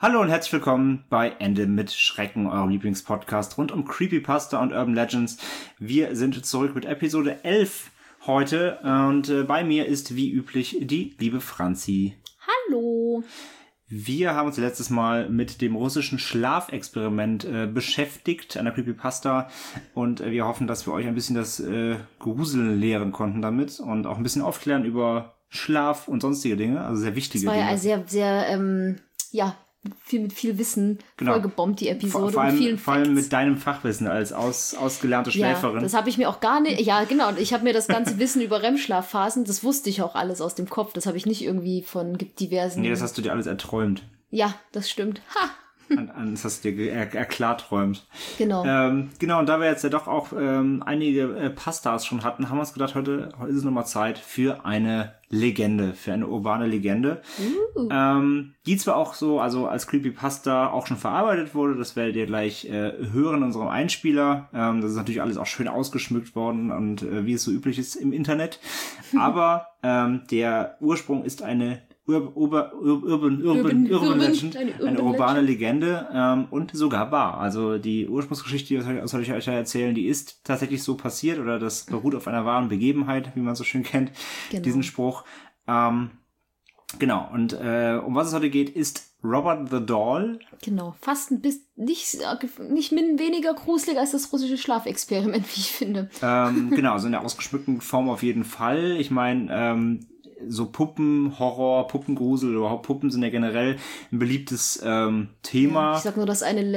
Hallo und herzlich willkommen bei Ende mit Schrecken, eurem Lieblingspodcast rund um Creepypasta und Urban Legends. Wir sind zurück mit Episode 11 heute und bei mir ist wie üblich die liebe Franzi. Hallo! Wir haben uns letztes Mal mit dem russischen Schlafexperiment beschäftigt, an der Creepypasta, und wir hoffen, dass wir euch ein bisschen das Gruseln lehren konnten damit und auch ein bisschen aufklären über Schlaf und sonstige Dinge, also sehr wichtige Dinge. Das war ja sehr, mit viel Wissen vollgebombt, die Episode. Vor allem mit deinem Fachwissen als ausgelernte Schläferin. Ja, das habe ich mir auch gar nicht, ja genau, ich habe mir das ganze Wissen über REM-Schlafphasen, das wusste ich auch alles aus dem Kopf, das habe ich nicht irgendwie von diversen... Nee, das hast du dir alles erträumt. Ja, das stimmt. Ha! Das hast du dir erklarträumt. Genau. Genau, und da wir jetzt ja doch auch einige Pastas schon hatten, haben wir uns gedacht, heute ist es nochmal Zeit für eine Legende, für eine urbane Legende. Die zwar auch so, also als Creepypasta auch schon verarbeitet wurde, das werdet ihr gleich hören in unserem Einspieler. Das ist natürlich alles auch schön ausgeschmückt worden und wie es so üblich ist im Internet. Aber der Ursprung ist eine Urban Legend, eine urbane Legende und sogar wahr. Also die Ursprungsgeschichte, die soll ich euch erzählen, die ist tatsächlich so passiert oder das beruht auf einer wahren Begebenheit, wie man so schön kennt, diesen Spruch. Genau, und um was es heute geht, ist Robert the Doll. Genau, fast nicht weniger gruselig als das russische Schlafexperiment, wie ich finde. Genau, also in der ausgeschmückten Form auf jeden Fall. Ich meine, so Puppenhorror, Puppengrusel oder überhaupt Puppen sind ja generell ein beliebtes Thema. Ja, ich sag nur, das eine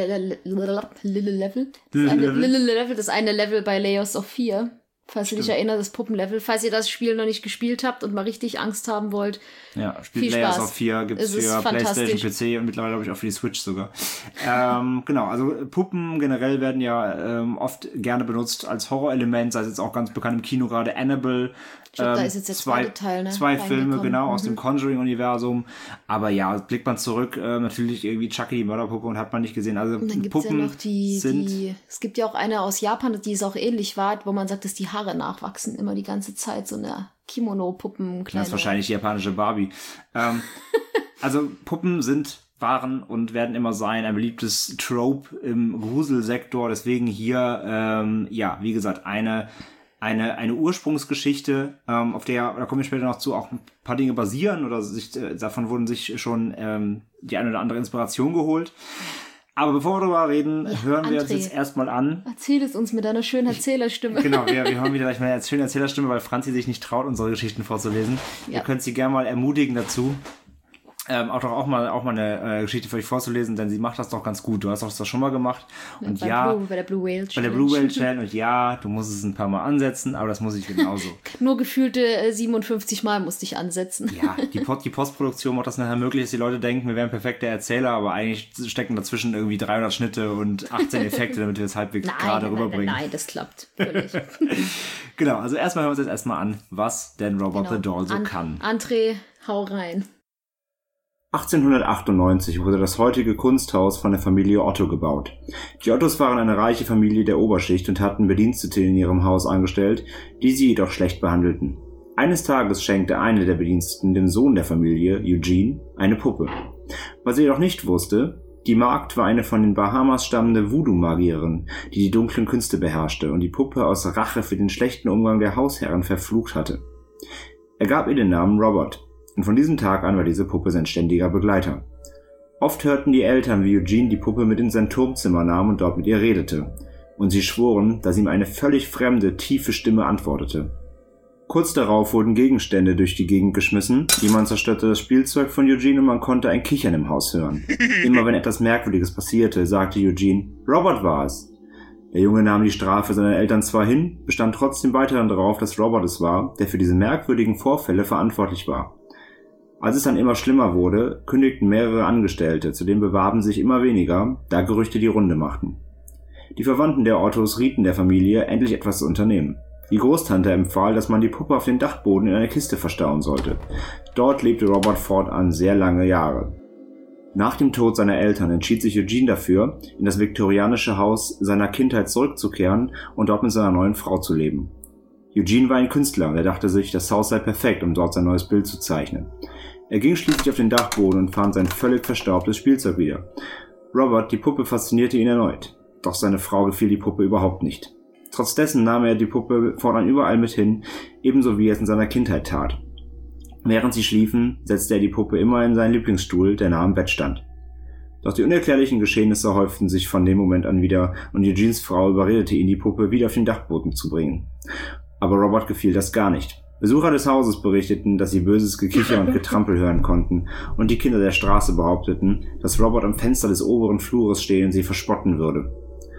Level bei Layers of Fear. Falls ihr dich erinnert, das Puppenlevel. Falls ihr das Spiel noch nicht gespielt habt und mal richtig Angst haben wollt. Ja, spielt Layers of Fear, gibt's für PlayStation, PC und mittlerweile glaube ich auch für die Switch sogar. Genau, also Puppen generell werden ja oft gerne benutzt als Horrorelement, sei es jetzt auch ganz bekannt im Kino gerade Annabelle. Ich glaube, da ist jetzt der zweite Teil, ne? Zwei Filme, genau, aus dem Conjuring-Universum. Aber ja, blickt man zurück, natürlich irgendwie Chucky, die Mörderpuppe, und hat man nicht gesehen. Also und dann gibt's Puppen ja noch es gibt ja auch eine aus Japan, die ist auch ähnlich war, wo man sagt, dass die Haare nachwachsen immer die ganze Zeit. So eine Kimono-Puppen. Das ist wahrscheinlich die japanische Barbie. Also Puppen waren und werden immer sein ein beliebtes Trope im Gruselsektor. Deswegen hier, wie gesagt, eine Ursprungsgeschichte, auf der, da kommen wir später noch zu, auch ein paar Dinge basieren oder davon wurden sich schon die eine oder andere Inspiration geholt. Aber bevor wir darüber reden, hören wir uns jetzt erstmal an. Erzähl es uns mit deiner schönen Erzählerstimme. Genau, wir hören wieder gleich meine schöne Erzählerstimme, weil Franzi sich nicht traut, unsere Geschichten vorzulesen. Ja. Ihr könnt sie gerne mal ermutigen dazu. Auch mal eine Geschichte für euch vorzulesen, denn sie macht das doch ganz gut. Du hast das schon mal gemacht. Und bei der Blue Whale Challenge. Bei der Blue Whale Challenge. Und ja, du musst es ein paar Mal ansetzen, aber das muss ich genauso. Nur gefühlte 57 Mal musste ich ansetzen. Ja, die Postproduktion macht das nachher möglich, dass die Leute denken, wir wären perfekte Erzähler, aber eigentlich stecken dazwischen irgendwie 300 Schnitte und 18 Effekte, damit wir es halbwegs gerade rüberbringen. Nein, das klappt. Völlig. Genau, also hören wir uns jetzt erstmal an, was denn Robert the Doll so kann. André, hau rein. 1898 wurde das heutige Kunsthaus von der Familie Otto gebaut. Die Ottos waren eine reiche Familie der Oberschicht und hatten Bedienstete in ihrem Haus angestellt, die sie jedoch schlecht behandelten. Eines Tages schenkte eine der Bediensteten dem Sohn der Familie, Eugene, eine Puppe. Was er jedoch nicht wusste, die Magd war eine von den Bahamas stammende Voodoo-Magierin, die die dunklen Künste beherrschte und die Puppe aus Rache für den schlechten Umgang der Hausherren verflucht hatte. Er gab ihr den Namen Robert. Und von diesem Tag an war diese Puppe sein ständiger Begleiter. Oft hörten die Eltern, wie Eugene die Puppe mit in sein Turmzimmer nahm und dort mit ihr redete. Und sie schworen, dass ihm eine völlig fremde, tiefe Stimme antwortete. Kurz darauf wurden Gegenstände durch die Gegend geschmissen, jemand zerstörte das Spielzeug von Eugene und man konnte ein Kichern im Haus hören. Immer wenn etwas Merkwürdiges passierte, sagte Eugene, Robert war es. Der Junge nahm die Strafe seiner Eltern zwar hin, bestand trotzdem weiterhin darauf, dass Robert es war, der für diese merkwürdigen Vorfälle verantwortlich war. Als es dann immer schlimmer wurde, kündigten mehrere Angestellte, zudem bewarben sich immer weniger, da Gerüchte die Runde machten. Die Verwandten der Ottos rieten der Familie, endlich etwas zu unternehmen. Die Großtante empfahl, dass man die Puppe auf den Dachboden in einer Kiste verstauen sollte. Dort lebte Robert fortan sehr lange Jahre. Nach dem Tod seiner Eltern entschied sich Eugene dafür, in das viktorianische Haus seiner Kindheit zurückzukehren und dort mit seiner neuen Frau zu leben. Eugene war ein Künstler und er dachte sich, das Haus sei perfekt, um dort sein neues Bild zu zeichnen. Er ging schließlich auf den Dachboden und fand sein völlig verstaubtes Spielzeug wieder. Robert, die Puppe, faszinierte ihn erneut. Doch seine Frau gefiel die Puppe überhaupt nicht. Trotz dessen nahm er die Puppe fortan überall mit hin, ebenso wie er es in seiner Kindheit tat. Während sie schliefen, setzte er die Puppe immer in seinen Lieblingsstuhl, der nah am Bett stand. Doch die unerklärlichen Geschehnisse häuften sich von dem Moment an wieder und Eugenes Frau überredete ihn, die Puppe wieder auf den Dachboden zu bringen. Aber Robert gefiel das gar nicht. Besucher des Hauses berichteten, dass sie böses Gekicher und Getrampel hören konnten, und die Kinder der Straße behaupteten, dass Robert am Fenster des oberen Flures stehen und sie verspotten würde.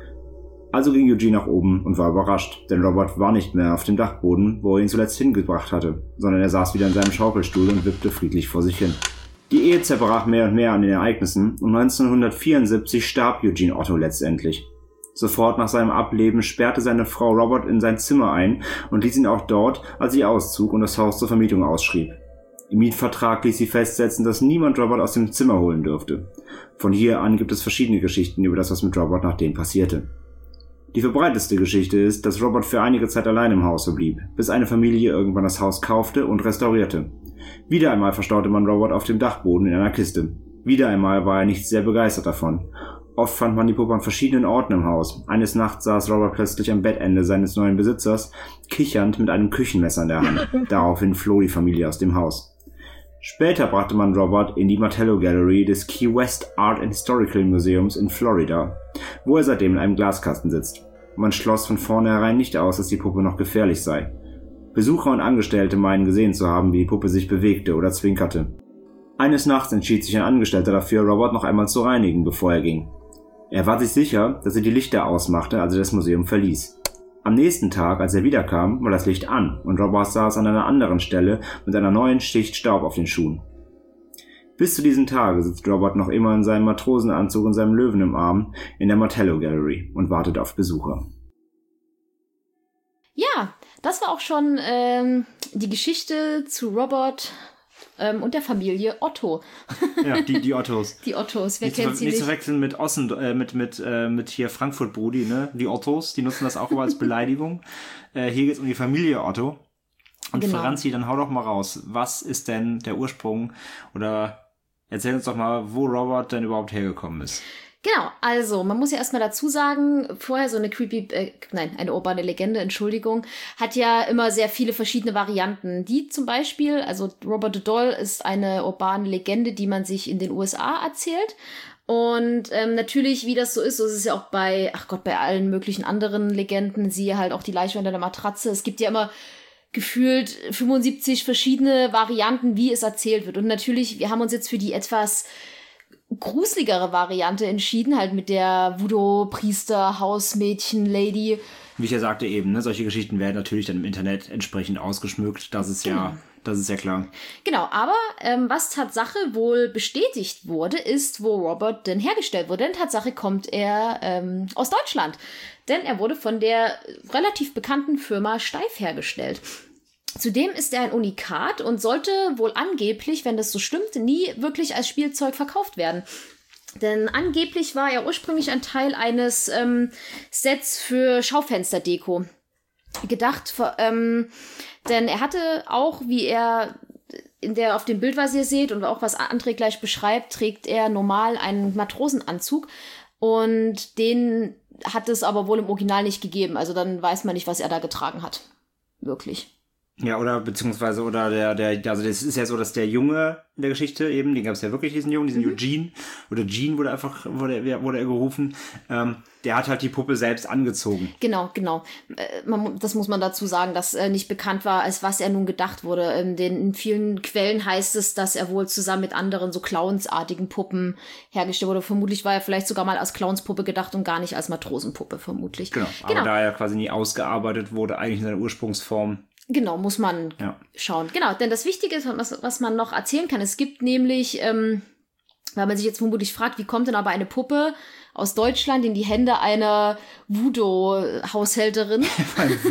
Also ging Eugene nach oben und war überrascht, denn Robert war nicht mehr auf dem Dachboden, wo er ihn zuletzt hingebracht hatte, sondern er saß wieder in seinem Schaukelstuhl und wippte friedlich vor sich hin. Die Ehe zerbrach mehr und mehr an den Ereignissen und 1974 starb Eugene Otto letztendlich. Sofort nach seinem Ableben sperrte seine Frau Robert in sein Zimmer ein und ließ ihn auch dort, als sie auszog und das Haus zur Vermietung ausschrieb. Im Mietvertrag ließ sie festsetzen, dass niemand Robert aus dem Zimmer holen dürfte. Von hier an gibt es verschiedene Geschichten über das, was mit Robert nachdem passierte. Die verbreitetste Geschichte ist, dass Robert für einige Zeit allein im Haus blieb, bis eine Familie irgendwann das Haus kaufte und restaurierte. Wieder einmal verstaute man Robert auf dem Dachboden in einer Kiste. Wieder einmal war er nicht sehr begeistert davon. Oft fand man die Puppe an verschiedenen Orten im Haus. Eines Nachts saß Robert plötzlich am Bettende seines neuen Besitzers, kichernd mit einem Küchenmesser in der Hand. Daraufhin floh die Familie aus dem Haus. Später brachte man Robert in die Martello Gallery des Key West Art and Historical Museums in Florida, wo er seitdem in einem Glaskasten sitzt. Man schloss von vornherein nicht aus, dass die Puppe noch gefährlich sei. Besucher und Angestellte meinen gesehen zu haben, wie die Puppe sich bewegte oder zwinkerte. Eines Nachts entschied sich ein Angestellter dafür, Robert noch einmal zu reinigen, bevor er ging. Er war sich sicher, dass er die Lichter ausmachte, als er das Museum verließ. Am nächsten Tag, als er wiederkam, war das Licht an und Robert saß an einer anderen Stelle mit einer neuen Schicht Staub auf den Schuhen. Bis zu diesem Tage sitzt Robert noch immer in seinem Matrosenanzug und seinem Löwen im Arm in der Martello Gallery und wartet auf Besucher. Ja, das war auch schon die Geschichte zu Robert und der Familie Otto. Ja, die Ottos. Die Ottos, wer kennt sie nicht? Nicht zu wechseln mit mit hier Frankfurt-Brudi, ne? Die Ottos, die nutzen das auch immer als Beleidigung. Hier geht es um die Familie Otto. Und genau. Franzi, dann hau doch mal raus. Was ist denn der Ursprung? Oder erzähl uns doch mal, wo Robert denn überhaupt hergekommen ist. Genau, also man muss ja erstmal dazu sagen, vorher so eine eine urbane Legende, Entschuldigung, hat ja immer sehr viele verschiedene Varianten. Die zum Beispiel, also Robert the Doll ist eine urbane Legende, die man sich in den USA erzählt. Und natürlich, wie das so ist es ja auch bei allen möglichen anderen Legenden, siehe halt auch die Leiche unter der Matratze. Es gibt ja immer gefühlt 75 verschiedene Varianten, wie es erzählt wird. Und natürlich, wir haben uns jetzt für die etwas gruseligere Variante entschieden, halt mit der Voodoo-Priester, Hausmädchen, Lady. Wie ich ja sagte eben, ne, solche Geschichten werden natürlich dann im Internet entsprechend ausgeschmückt. Das ist ja klar. Genau, aber was Tatsache wohl bestätigt wurde, ist, wo Robert denn hergestellt wurde. Denn Tatsache kommt er aus Deutschland. Denn er wurde von der relativ bekannten Firma Steif hergestellt. Zudem ist er ein Unikat und sollte wohl angeblich, wenn das so stimmt, nie wirklich als Spielzeug verkauft werden. Denn angeblich war er ursprünglich ein Teil eines Sets für Schaufensterdeko gedacht. Denn er hatte auch, wie er auf dem Bild, was ihr seht und auch was André gleich beschreibt, trägt er normal einen Matrosenanzug. Und den hat es aber wohl im Original nicht gegeben. Also dann weiß man nicht, was er da getragen hat. Wirklich. Ja, oder beziehungsweise, also das ist ja so, dass der Junge in der Geschichte eben, den gab es ja wirklich, diesen Jungen, diesen Eugene, oder Gene wurde er gerufen, der hat halt die Puppe selbst angezogen. Genau. Das muss man dazu sagen, dass nicht bekannt war, als was er nun gedacht wurde. In vielen Quellen heißt es, dass er wohl zusammen mit anderen so clownsartigen Puppen hergestellt wurde. Vermutlich war er vielleicht sogar mal als Clownspuppe gedacht und gar nicht als Matrosenpuppe, vermutlich. Genau. Aber da er quasi nie ausgearbeitet wurde, eigentlich in seiner Ursprungsform. Genau, muss man schauen. Genau, denn das Wichtige ist, was man noch erzählen kann, es gibt nämlich, weil man sich jetzt vermutlich fragt, wie kommt denn aber eine Puppe aus Deutschland in die Hände einer Voodoo-Haushälterin? Eine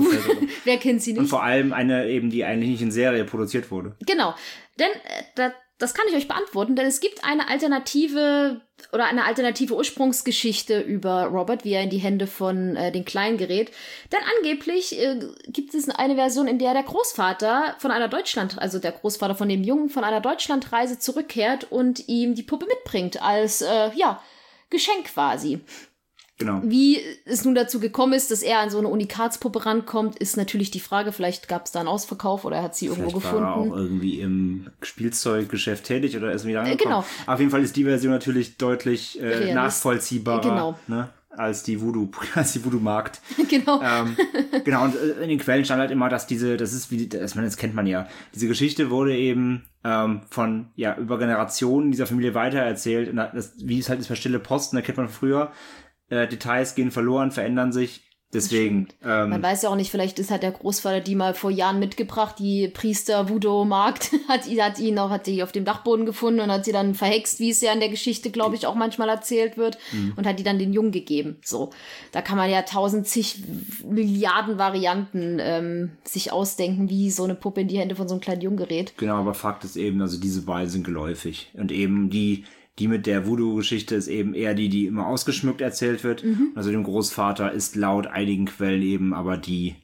Voodoo-Haushälterin. Wer kennt sie nicht? Und vor allem eine eben, die eigentlich nicht in Serie produziert wurde. Genau, denn das kann ich euch beantworten, denn es gibt eine alternative Ursprungsgeschichte über Robert, wie er in die Hände von den Kleinen gerät. Denn angeblich gibt es eine Version, in der der Großvater von einer also der Großvater von dem Jungen von einer Deutschlandreise zurückkehrt und ihm die Puppe mitbringt als, Geschenk quasi. Genau. Wie es nun dazu gekommen ist, dass er an so eine Unikatspuppe rankommt, ist natürlich die Frage. Vielleicht gab es da einen Ausverkauf oder er hat sie irgendwo gefunden. War er auch irgendwie im Spielzeuggeschäft tätig oder ist wieder rangekommen. Genau. Auf jeden Fall ist die Version natürlich deutlich nachvollziehbarer, genau. Ne, als die Voodoo-Markt. Genau. Genau, und in den Quellen stand halt immer, dass das kennt man ja. Diese Geschichte wurde eben von, über Generationen dieser Familie weitererzählt. Und wie es halt ist bei Stille Posten, da kennt man früher. Details gehen verloren, verändern sich. Deswegen. Man weiß ja auch nicht, vielleicht ist halt der Großvater die mal vor Jahren mitgebracht, die Priester-Voodoo-Markt, hat die auf dem Dachboden gefunden und hat sie dann verhext, wie es ja in der Geschichte, glaube ich, auch manchmal erzählt wird, und hat die dann den Jungen gegeben. So, da kann man ja 1000 Milliarden Varianten sich ausdenken, wie so eine Puppe in die Hände von so einem kleinen Jungen gerät. Genau, aber Fakt ist eben, also diese beiden sind geläufig. Und eben die mit der Voodoo-Geschichte ist eben eher die immer ausgeschmückt erzählt wird. Also dem Großvater ist laut einigen Quellen eben aber der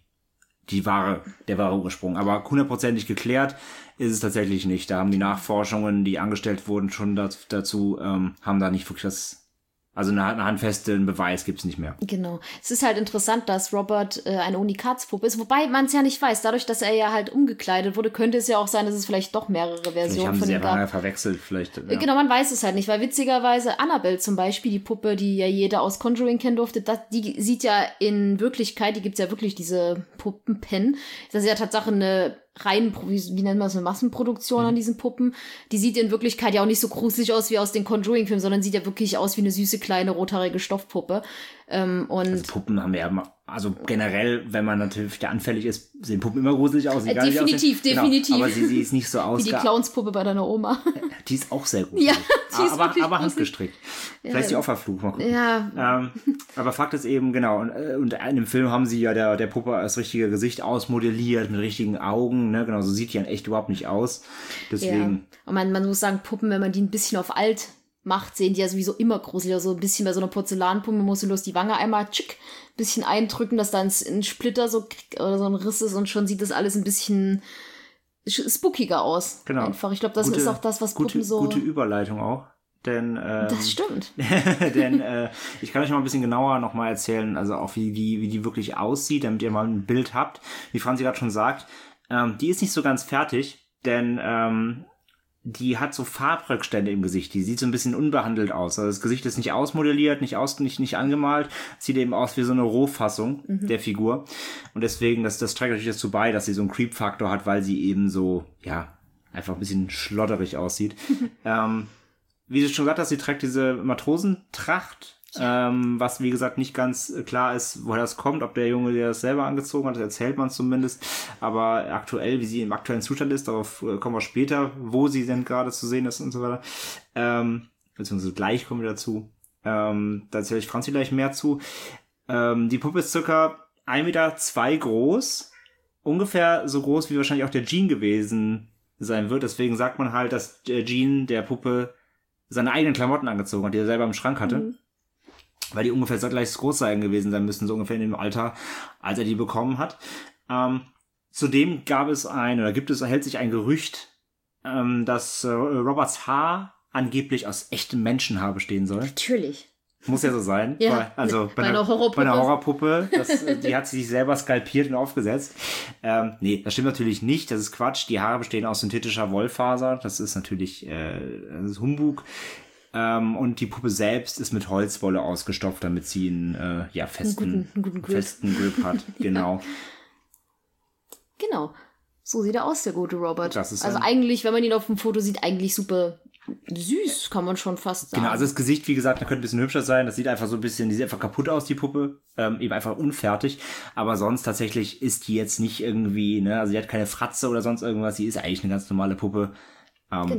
wahre Ursprung. Aber 100% geklärt ist es tatsächlich nicht. Da haben die Nachforschungen, die angestellt wurden, schon dazu, haben da nicht wirklich eine handfesten Beweis gibt's nicht mehr. Genau. Es ist halt interessant, dass Robert eine Unikatspuppe ist, wobei man es ja nicht weiß. Dadurch, dass er ja halt umgekleidet wurde, könnte es ja auch sein, dass es vielleicht doch mehrere Versionen von ihm gab. Vielleicht haben sie einfach verwechselt, vielleicht. Ja. Genau, man weiß es halt nicht, weil witzigerweise Annabelle zum Beispiel, die Puppe, die ja jeder aus Conjuring kennen durfte, die sieht ja in Wirklichkeit, die gibt's ja wirklich, diese Puppenpen. Das ist ja Tatsache eine wie nennt man es, eine Massenproduktion an diesen Puppen. Die sieht in Wirklichkeit ja auch nicht so gruselig aus wie aus den Conjuring-Filmen, sondern sieht ja wirklich aus wie eine süße, kleine, rothaarige Stoffpuppe. Also Puppen haben ja, also generell, wenn man natürlich anfällig ist, sehen Puppen immer gruselig aus. Definitiv. Genau, aber sie ist nicht so aus. Wie die Clownspuppe bei deiner Oma. Die ist auch sehr gruselig. Ja, die ist aber handgestrickt. Vielleicht die Opferflug, mal gucken. Ja. Aber Fakt ist eben, genau, und in dem Film haben sie ja der Puppe das richtige Gesicht ausmodelliert, mit richtigen Augen, ne, genau, so sieht die dann echt überhaupt nicht aus. Deswegen. Ja. Und man muss sagen, Puppen, wenn man die ein bisschen auf alt macht, sehen die ja sowieso immer gruselig. Also ein bisschen bei so einer Porzellanpuppe muss bloß die Wange einmal bisschen eindrücken, dass da ein Splitter oder so ein Riss ist und schon sieht das alles ein bisschen spookiger aus. Genau. Einfach. Ich glaube, das ist auch das, was Puppen so... Gute Überleitung auch. Denn, das stimmt. Denn ich kann euch mal ein bisschen genauer nochmal erzählen, also auch wie die wirklich aussieht, damit ihr mal ein Bild habt. Wie Franzi gerade schon sagt, die ist nicht so ganz fertig, denn die hat so Farbrückstände im Gesicht. Die sieht so ein bisschen unbehandelt aus. Also das Gesicht ist nicht ausmodelliert, nicht angemalt. Sieht eben aus wie so eine Rohfassung der Figur. Und deswegen, das trägt natürlich dazu bei, dass sie so einen Creep-Faktor hat, weil sie eben so, einfach ein bisschen schlotterig aussieht. Wie du schon gesagt hast, sie trägt diese Matrosentracht, was wie gesagt nicht ganz klar ist, woher das kommt, ob der Junge der das selber angezogen hat, das erzählt man zumindest, aber aktuell, wie sie im aktuellen Zustand ist, darauf kommen wir später, wo sie denn gerade zu sehen ist und so weiter, beziehungsweise gleich kommen wir dazu, da erzähle ich Franzi gleich mehr zu. Die Puppe ist circa 1,2 Meter groß, ungefähr so groß wie wahrscheinlich auch der Jean gewesen sein wird, deswegen sagt man halt, dass der Jean der Puppe seine eigenen Klamotten angezogen hat, die er selber im Schrank hatte. Weil die ungefähr gleich groß gewesen sein müssen, so ungefähr in dem Alter, als er die bekommen hat. Zudem hält sich ein Gerücht, dass Roberts Haar angeblich aus echtem Menschenhaar bestehen soll. Natürlich. Muss ja so sein. Ja, bei einer Horrorpuppe. Die hat sich selber skalpiert und aufgesetzt. Nee, das stimmt natürlich nicht. Das ist Quatsch. Die Haare bestehen aus synthetischer Wollfaser. Das ist natürlich das ist Humbug. Und die Puppe selbst ist mit Holzwolle ausgestopft, damit sie einen festen Grip hat. Genau. Genau. So sieht er aus, der gute Robert. Also eigentlich, wenn man ihn auf dem Foto sieht, eigentlich super süß, kann man schon fast sagen. Genau, also das Gesicht, wie gesagt, da könnte ein bisschen hübscher sein. Das sieht einfach so ein bisschen, die sieht einfach kaputt aus, die Puppe. Eben einfach unfertig. Aber sonst tatsächlich ist die jetzt nicht irgendwie, ne, also die hat keine Fratze oder sonst irgendwas. Sie ist eigentlich eine ganz normale Puppe. Genau.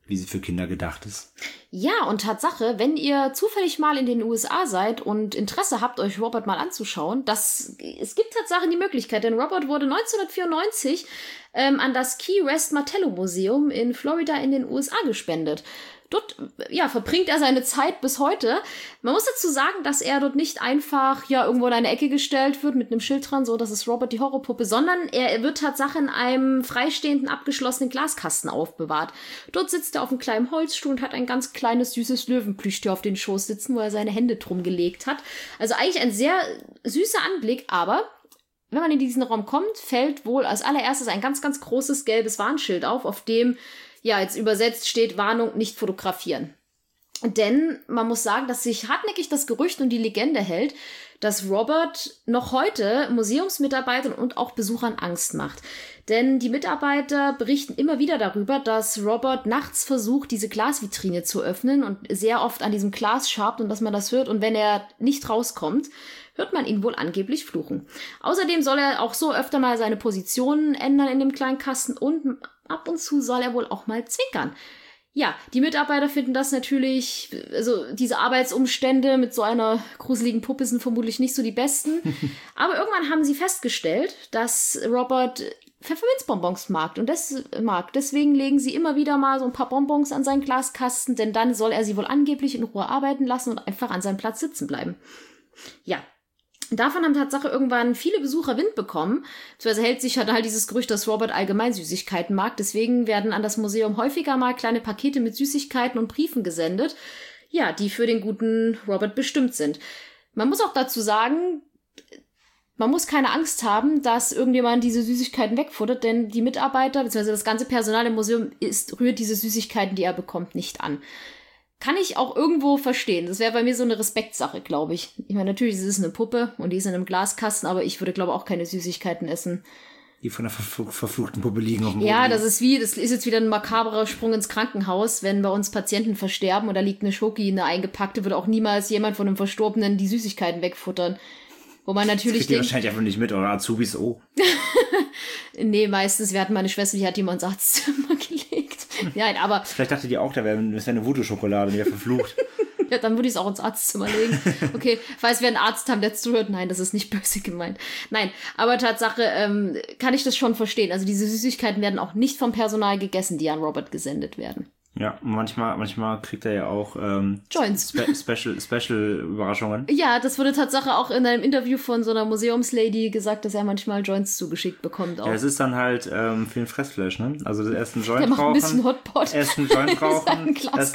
wie sie für Kinder gedacht ist. Ja, und Tatsache, wenn ihr zufällig mal in den USA seid und Interesse habt, euch Robot mal anzuschauen, es gibt Tatsache die Möglichkeit, denn Robot wurde 1994 an das Key West Martello Museum in Florida in den USA gespendet. Dort, verbringt er seine Zeit bis heute. Man muss dazu sagen, dass er dort nicht einfach, irgendwo in eine Ecke gestellt wird mit einem Schild dran, so, das ist Robot die Horrorpuppe, sondern er wird Tatsache in einem freistehenden, abgeschlossenen Glaskasten aufbewahrt. Dort sitzt er auf einem kleinen Holzstuhl und hat ein ganz kleines, süßes Löwenplüschtier auf den Schoß sitzen, wo er seine Hände drum gelegt hat. Also eigentlich ein sehr süßer Anblick, aber wenn man in diesen Raum kommt, fällt wohl als allererstes ein ganz, ganz großes gelbes Warnschild auf dem jetzt übersetzt steht, Warnung, nicht fotografieren. Denn man muss sagen, dass sich hartnäckig das Gerücht und die Legende hält, dass Robert noch heute Museumsmitarbeitern und auch Besuchern Angst macht. Denn die Mitarbeiter berichten immer wieder darüber, dass Robert nachts versucht, diese Glasvitrine zu öffnen und sehr oft an diesem Glas schabt und dass man das hört. Und wenn er nicht rauskommt, hört man ihn wohl angeblich fluchen. Außerdem soll er auch so öfter mal seine Positionen ändern in dem kleinen Kasten und ab und zu soll er wohl auch mal zwinkern. Ja, die Mitarbeiter finden das natürlich, also diese Arbeitsumstände mit so einer gruseligen Puppe sind vermutlich nicht so die besten. Aber irgendwann haben sie festgestellt, dass Robert Pfefferminzbonbons mag. Deswegen legen sie immer wieder mal so ein paar Bonbons an seinen Glaskasten, denn dann soll er sie wohl angeblich in Ruhe arbeiten lassen und einfach an seinem Platz sitzen bleiben. Ja. Davon haben Tatsache irgendwann viele Besucher Wind bekommen. Beziehungsweise hält sich halt dieses Gerücht, dass Robert allgemein Süßigkeiten mag. Deswegen werden an das Museum häufiger mal kleine Pakete mit Süßigkeiten und Briefen gesendet, die für den guten Robert bestimmt sind. Man muss auch dazu sagen, man muss keine Angst haben, dass irgendjemand diese Süßigkeiten wegfuttert, denn die Mitarbeiter bzw. das ganze Personal im Museum rührt diese Süßigkeiten, die er bekommt, nicht an. Kann ich auch irgendwo verstehen. Das wäre bei mir so eine Respektsache, glaube ich. Ich meine, natürlich ist es eine Puppe und die ist in einem Glaskasten, aber ich würde, glaube ich, auch keine Süßigkeiten essen. Die von der verfluchten Puppe liegen auf dem Boden. Ja, das ist jetzt wieder ein makaberer Sprung ins Krankenhaus, wenn bei uns Patienten versterben und da liegt eine Schoki, eine eingepackte, würde auch niemals jemand von einem Verstorbenen die Süßigkeiten wegfuttern. Wo man natürlich das kriegt ihr wahrscheinlich einfach nicht mit, oder Azubis, Nee, meistens, wir hatten meine Schwester, die hat die mal ins Arztzimmer gelegt. Nein, aber... Vielleicht dachte die auch, das wäre eine Voodoo-Schokolade, die wäre verflucht. Ja, dann würde ich es auch ins Arztzimmer legen. Okay, falls wir einen Arzt haben, der zuhört, nein, das ist nicht böse gemeint. Nein, aber Tatsache, kann ich das schon verstehen. Also diese Süßigkeiten werden auch nicht vom Personal gegessen, die an Robert gesendet werden. Ja, manchmal kriegt er ja auch Joints. Special Überraschungen. Ja, das wurde Tatsache auch in einem Interview von so einer Museumslady gesagt, dass er manchmal Joints zugeschickt bekommt. Auch. Ja, es ist dann halt für den Fressflash, ne? Also erst einen Joint der macht rauchen, ein bisschen Hotpot. erst einen Joint rauchen,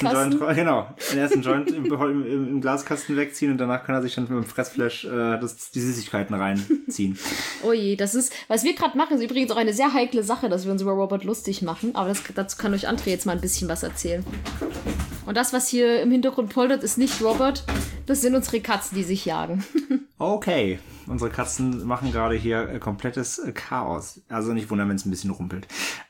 den ersten Joint im Glaskasten wegziehen und danach kann er sich dann mit dem Fressflash die Süßigkeiten reinziehen. Oh je, was wir gerade machen, ist übrigens auch eine sehr heikle Sache, dass wir uns über Robert lustig machen, aber dazu kann euch André jetzt mal ein bisschen was erzählen. Und das, was hier im Hintergrund poltert, ist nicht Robert, das sind unsere Katzen, die sich jagen. Okay, unsere Katzen machen gerade hier komplettes Chaos. Also nicht wundern, wenn es ein bisschen rumpelt.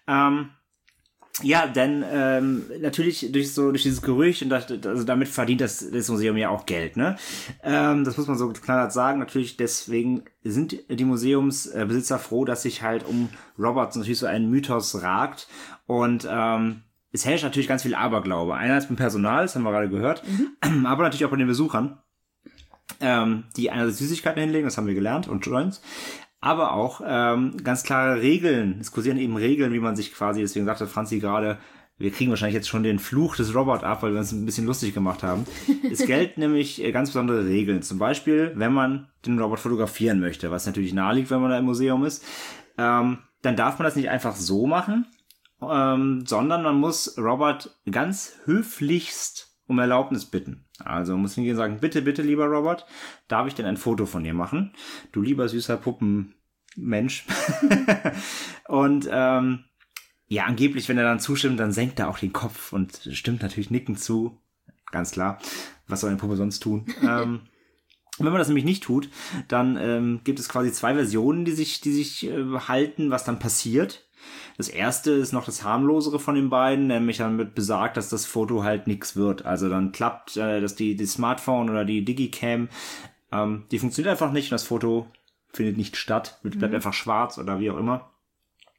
Ja, denn natürlich durch dieses Gerücht und also damit verdient das Museum ja auch Geld, ne? Das muss man so knallhart sagen. Natürlich deswegen sind die Museumsbesitzer froh, dass sich halt um Robert natürlich so ein Mythos ragt und es herrscht natürlich ganz viel Aberglaube. Einerseits beim Personal, das haben wir gerade gehört, aber natürlich auch bei den Besuchern, die einerseits Süßigkeiten hinlegen, das haben wir gelernt, und Joints, aber auch ganz klare Regeln. Es kursieren eben Regeln, wie man sich quasi, deswegen sagte Franzi gerade, wir kriegen wahrscheinlich jetzt schon den Fluch des Robot ab, weil wir uns ein bisschen lustig gemacht haben. Es gelten nämlich ganz besondere Regeln. Zum Beispiel, wenn man den Robot fotografieren möchte, was natürlich naheliegt, wenn man da im Museum ist, dann darf man das nicht einfach so machen, sondern man muss Robert ganz höflichst um Erlaubnis bitten. Also man muss hingehen und sagen, bitte, bitte, lieber Robert, darf ich denn ein Foto von dir machen? Du lieber süßer Puppenmensch. Und angeblich, wenn er dann zustimmt, dann senkt er auch den Kopf und stimmt natürlich nickend zu. Ganz klar. Was soll eine Puppe sonst tun? Wenn man das nämlich nicht tut, dann gibt es quasi zwei Versionen, die sich halten, was dann passiert. Das erste ist noch das harmlosere von den beiden, nämlich dann wird besagt, dass das Foto halt nix wird. Also dann klappt, dass die Smartphone oder die Digicam, die funktioniert einfach nicht und das Foto findet nicht statt, bleibt einfach schwarz oder wie auch immer.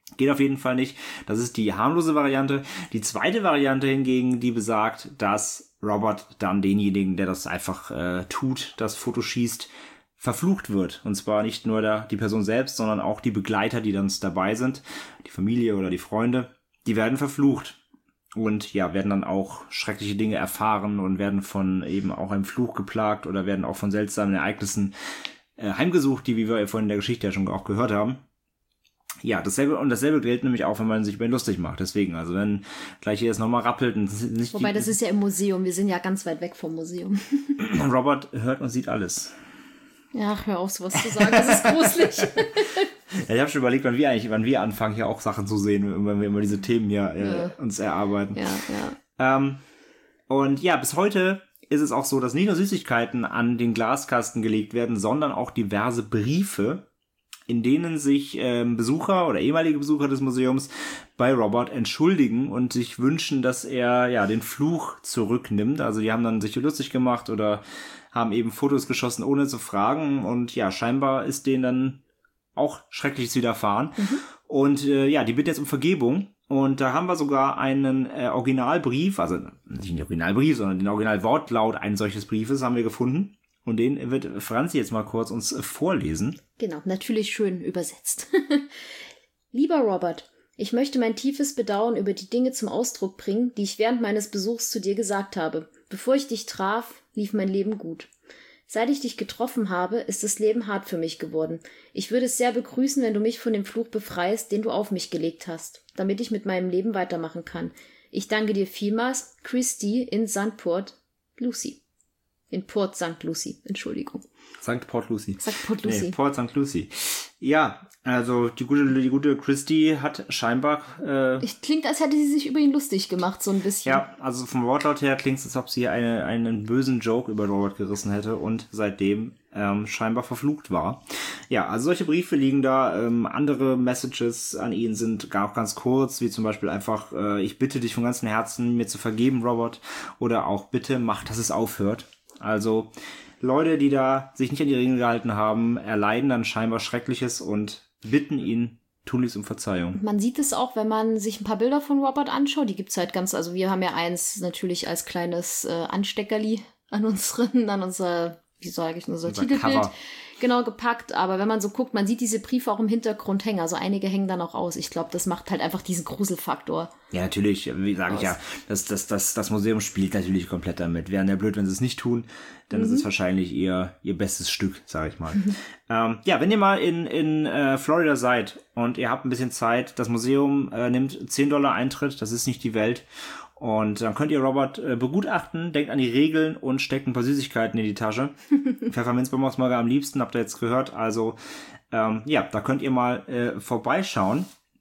Geht auf jeden Fall nicht. Das ist die harmlose Variante. Die zweite Variante hingegen, die besagt, dass Robert dann denjenigen, der das einfach tut, das Foto schießt, verflucht wird. Und zwar nicht nur die Person selbst, sondern auch die Begleiter, die dann dabei sind, die Familie oder die Freunde, die werden verflucht. Und ja, werden dann auch schreckliche Dinge erfahren und werden von eben auch einem Fluch geplagt oder werden auch von seltsamen Ereignissen heimgesucht, die, wie wir vorhin in der Geschichte ja schon auch gehört haben. Ja, dasselbe gilt nämlich auch, wenn man sich über ihn lustig macht. Deswegen, also wenn gleich hier es nochmal rappelt und nicht. Wobei, das ist ja im Museum. Wir sind ja ganz weit weg vom Museum. Robert hört und sieht alles. Ja, hör auf, sowas zu sagen. Das ist gruselig. Ja, ich habe schon überlegt, wann wir anfangen, hier auch Sachen zu sehen, wenn wir immer diese Themen hier uns erarbeiten. Ja. Und ja, bis heute ist es auch so, dass nicht nur Süßigkeiten an den Glaskasten gelegt werden, sondern auch diverse Briefe, in denen sich Besucher oder ehemalige Besucher des Museums bei Robert entschuldigen und sich wünschen, dass er ja den Fluch zurücknimmt. Also die haben dann sich lustig gemacht oder haben eben Fotos geschossen, ohne zu fragen. Und ja, scheinbar ist denen dann auch Schreckliches widerfahren. Und die bitten jetzt um Vergebung. Und da haben wir sogar einen Originalbrief, also nicht den Originalbrief, sondern den Originalwortlaut eines solches Briefes haben wir gefunden. Und den wird Franzi jetzt mal kurz uns vorlesen. Genau, natürlich schön übersetzt. Lieber Robert, ich möchte mein tiefes Bedauern über die Dinge zum Ausdruck bringen, die ich während meines Besuchs zu dir gesagt habe. Bevor ich dich traf, lief mein Leben gut. Seit ich dich getroffen habe, ist das Leben hart für mich geworden. Ich würde es sehr begrüßen, wenn du mich von dem Fluch befreist, den du auf mich gelegt hast, damit ich mit meinem Leben weitermachen kann. Ich danke dir vielmals, Christy in St. Port Lucie. In Port St. Lucie, Entschuldigung. St. Port Lucie. St. Port Lucie. Nee, Port St. Lucie. Ja, also die gute Christy hat scheinbar... Klingt, als hätte sie sich über ihn lustig gemacht, so ein bisschen. Ja, also vom Wortlaut her klingt es, als ob sie einen bösen Joke über Robert gerissen hätte und seitdem scheinbar verflucht war. Ja, also solche Briefe liegen da. Andere Messages an ihn sind auch ganz kurz, wie zum Beispiel einfach, ich bitte dich von ganzem Herzen, mir zu vergeben, Robert. Oder auch, bitte mach, dass es aufhört. Also Leute, die da sich nicht an die Regeln gehalten haben, erleiden dann scheinbar Schreckliches und bitten ihn tunlichst um Verzeihung. Man sieht es auch, wenn man sich ein paar Bilder von Robert anschaut. Die gibt's halt also wir haben ja eins natürlich als kleines Ansteckerli an unser Titelbild Cover. Genau gepackt. Aber wenn man so guckt, man sieht diese Briefe auch im Hintergrund hängen. Also einige hängen dann auch aus. Ich glaube, das macht halt einfach diesen Gruselfaktor. Ja, natürlich. Wie sage ich ja, das Museum spielt natürlich komplett damit. Wären ja blöd, wenn sie es nicht tun, dann ist es wahrscheinlich ihr bestes Stück, sage ich mal. Wenn ihr mal in Florida seid und ihr habt ein bisschen Zeit, das Museum nimmt $10 Eintritt, das ist nicht die Welt. Und dann könnt ihr Robert begutachten, denkt an die Regeln und steckt ein paar Süßigkeiten in die Tasche. Pfefferminzbonbons am liebsten, habt ihr jetzt gehört. Also da könnt ihr mal vorbeischauen.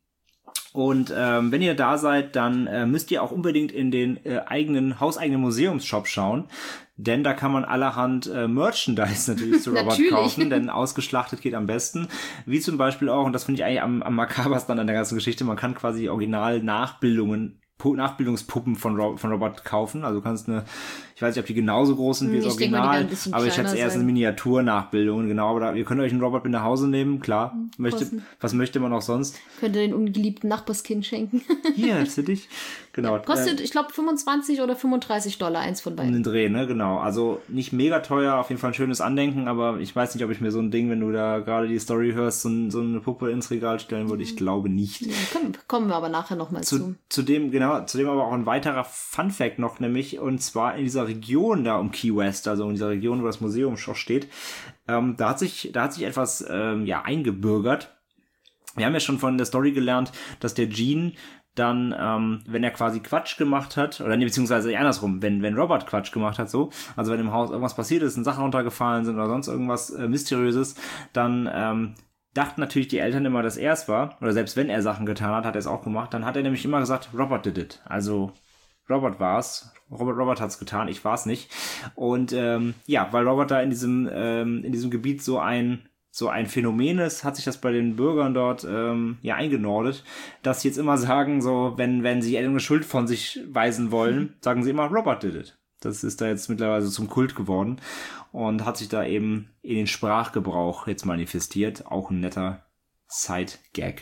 Und wenn ihr da seid, dann müsst ihr auch unbedingt in den hauseigenen Museumsshop schauen. Denn da kann man allerhand Merchandise natürlich zu Robert kaufen, denn ausgeschlachtet geht am besten. Wie zum Beispiel auch, und das finde ich eigentlich am makabersten an der ganzen Geschichte, man kann quasi original Nachbildungspuppen von Robert kaufen. Also du kannst ich weiß nicht, ob die genauso groß sind wie das Original, aber ich schätze eher, es sind Miniaturnachbildungen, genau. Aber ihr könnt euch einen Robert mit nach Hause nehmen, klar. Was möchte man auch sonst? Könnt ihr den ungeliebten Nachbarskind schenken. Hier, das für dich. Genau. Kostet, ich glaube, $25 oder $35, eins von beiden. Um den Dreh, ne, genau. Also nicht mega teuer, auf jeden Fall ein schönes Andenken, aber ich weiß nicht, ob ich mir so ein Ding, wenn du da gerade die Story hörst, so eine Puppe ins Regal stellen würde. Ich glaube nicht. Ja, kommen wir aber nachher nochmal zu. Zudem aber auch ein weiterer Funfact noch, nämlich, und zwar in dieser Region da um Key West, also in dieser Region, wo das Museum schon steht, da hat sich etwas eingebürgert. Wir haben ja schon von der Story gelernt, dass der Gene dann, wenn er quasi Quatsch gemacht hat, oder nee, beziehungsweise andersrum, wenn Robert Quatsch gemacht hat, so, also wenn im Haus irgendwas passiert ist, Sachen runtergefallen sind oder sonst irgendwas Mysteriöses, dann dachten natürlich die Eltern immer, dass er es war, oder selbst wenn er Sachen getan hat, hat er es auch gemacht, dann hat er nämlich immer gesagt, Robert did it, also Robert war's, Robert hat's getan, ich war's nicht. Und weil Robert da in diesem Gebiet so ein Phänomen ist, hat sich das bei den Bürgern dort eingenordet, dass sie jetzt immer sagen, so wenn sie eine Schuld von sich weisen wollen, sagen sie immer, Robert did it. Das ist da jetzt mittlerweile zum Kult geworden und hat sich da eben in den Sprachgebrauch jetzt manifestiert. Auch ein netter Side-Gag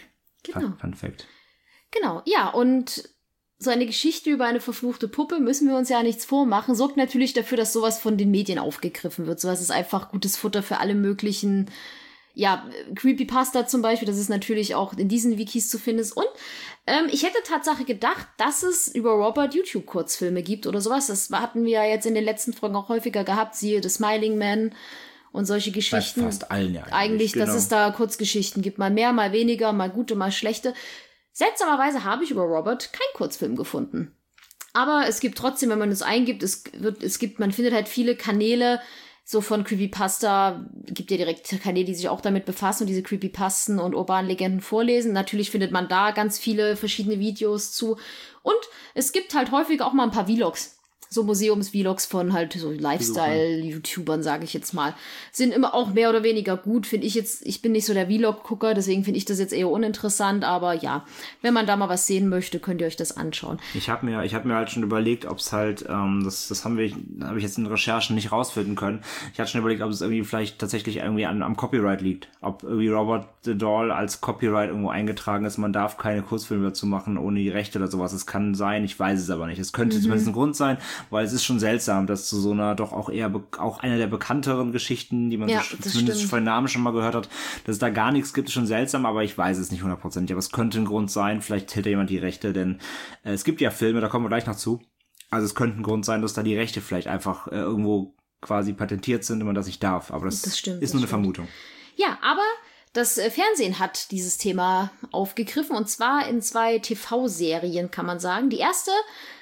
Genau. Fun Fact. Genau, ja, und so eine Geschichte über eine verfluchte Puppe, müssen wir uns ja nichts vormachen, sorgt natürlich dafür, dass sowas von den Medien aufgegriffen wird. Sowas ist einfach gutes Futter für alle möglichen, ja, Creepypasta zum Beispiel, das ist natürlich auch in diesen Wikis zu finden. Und ich hätte Tatsache gedacht, dass es über Robert YouTube-Kurzfilme gibt oder sowas. Das hatten wir ja jetzt in den letzten Folgen auch häufiger gehabt, siehe The Smiling Man und solche Geschichten. Bei fast allen ja eigentlich genau. Dass es da Kurzgeschichten gibt, mal mehr, mal weniger, mal gute, mal schlechte. Seltsamerweise habe ich über Robert keinen Kurzfilm gefunden. Aber es gibt trotzdem, wenn man es eingibt, man findet halt viele Kanäle, so von Creepypasta, gibt ja direkt Kanäle, die sich auch damit befassen und diese Creepypasten und urbanen Legenden vorlesen. Natürlich findet man da ganz viele verschiedene Videos zu. Und es gibt halt häufig auch mal ein paar Vlogs. So Museums-Vlogs von halt so Lifestyle-YouTubern, sage ich jetzt mal. Sind immer auch mehr oder weniger gut, finde ich jetzt. Ich bin nicht so der Vlog-Gucker, deswegen finde ich das jetzt eher uninteressant. Aber ja, wenn man da mal was sehen möchte, könnt ihr euch das anschauen. Ich hab mir halt schon überlegt, ob es halt, das habe ich jetzt in Recherchen nicht rausfinden können. Ich hatte schon überlegt, ob es irgendwie vielleicht tatsächlich irgendwie am Copyright liegt. Ob irgendwie Robert the Doll als Copyright irgendwo eingetragen ist. Man darf keine Kurzfilme dazu machen ohne die Rechte oder sowas. Es kann sein, ich weiß es aber nicht. Es könnte zumindest ein Grund sein, weil es ist schon seltsam, dass zu so einer doch auch eher auch einer der bekannteren Geschichten, die man zumindest von den Namen schon mal gehört hat, dass es da gar nichts gibt, ist schon seltsam, aber ich weiß es nicht 100%. Aber es könnte ein Grund sein, vielleicht hält da jemand die Rechte, denn es gibt ja Filme, da kommen wir gleich noch zu. Also es könnte ein Grund sein, dass da die Rechte vielleicht einfach irgendwo quasi patentiert sind und man das nicht darf. Aber das ist nur eine Vermutung. Ja, aber das Fernsehen hat dieses Thema aufgegriffen und zwar in 2 TV-Serien, kann man sagen. Die erste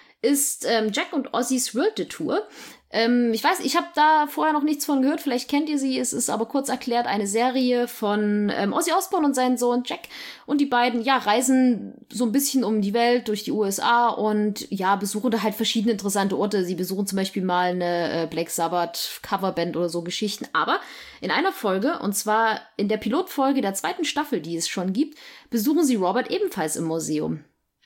ist Jack und Ozzys World Detour. Ich weiß, ich habe da vorher noch nichts von gehört, vielleicht kennt ihr sie, es ist aber kurz erklärt eine Serie von Ozzy Osbourne und seinen Sohn Jack und die beiden, ja, reisen so ein bisschen um die Welt, durch die USA und ja, besuchen da halt verschiedene interessante Orte. Sie besuchen zum Beispiel mal eine Black Sabbath Coverband oder so Geschichten, aber in einer Folge, und zwar in der Pilotfolge der 2. Staffel, die es schon gibt, besuchen sie Robert ebenfalls im Museum.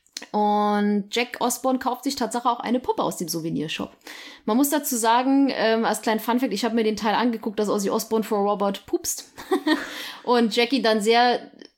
Und Jack Osbourne kauft sich Tatsache auch eine Puppe aus dem Souvenirshop. Man muss dazu sagen, als kleinen Funfact, ich habe mir den Teil angeguckt, dass Ozzy Osbourne vor Robert pupst. Und Jackie dann sehr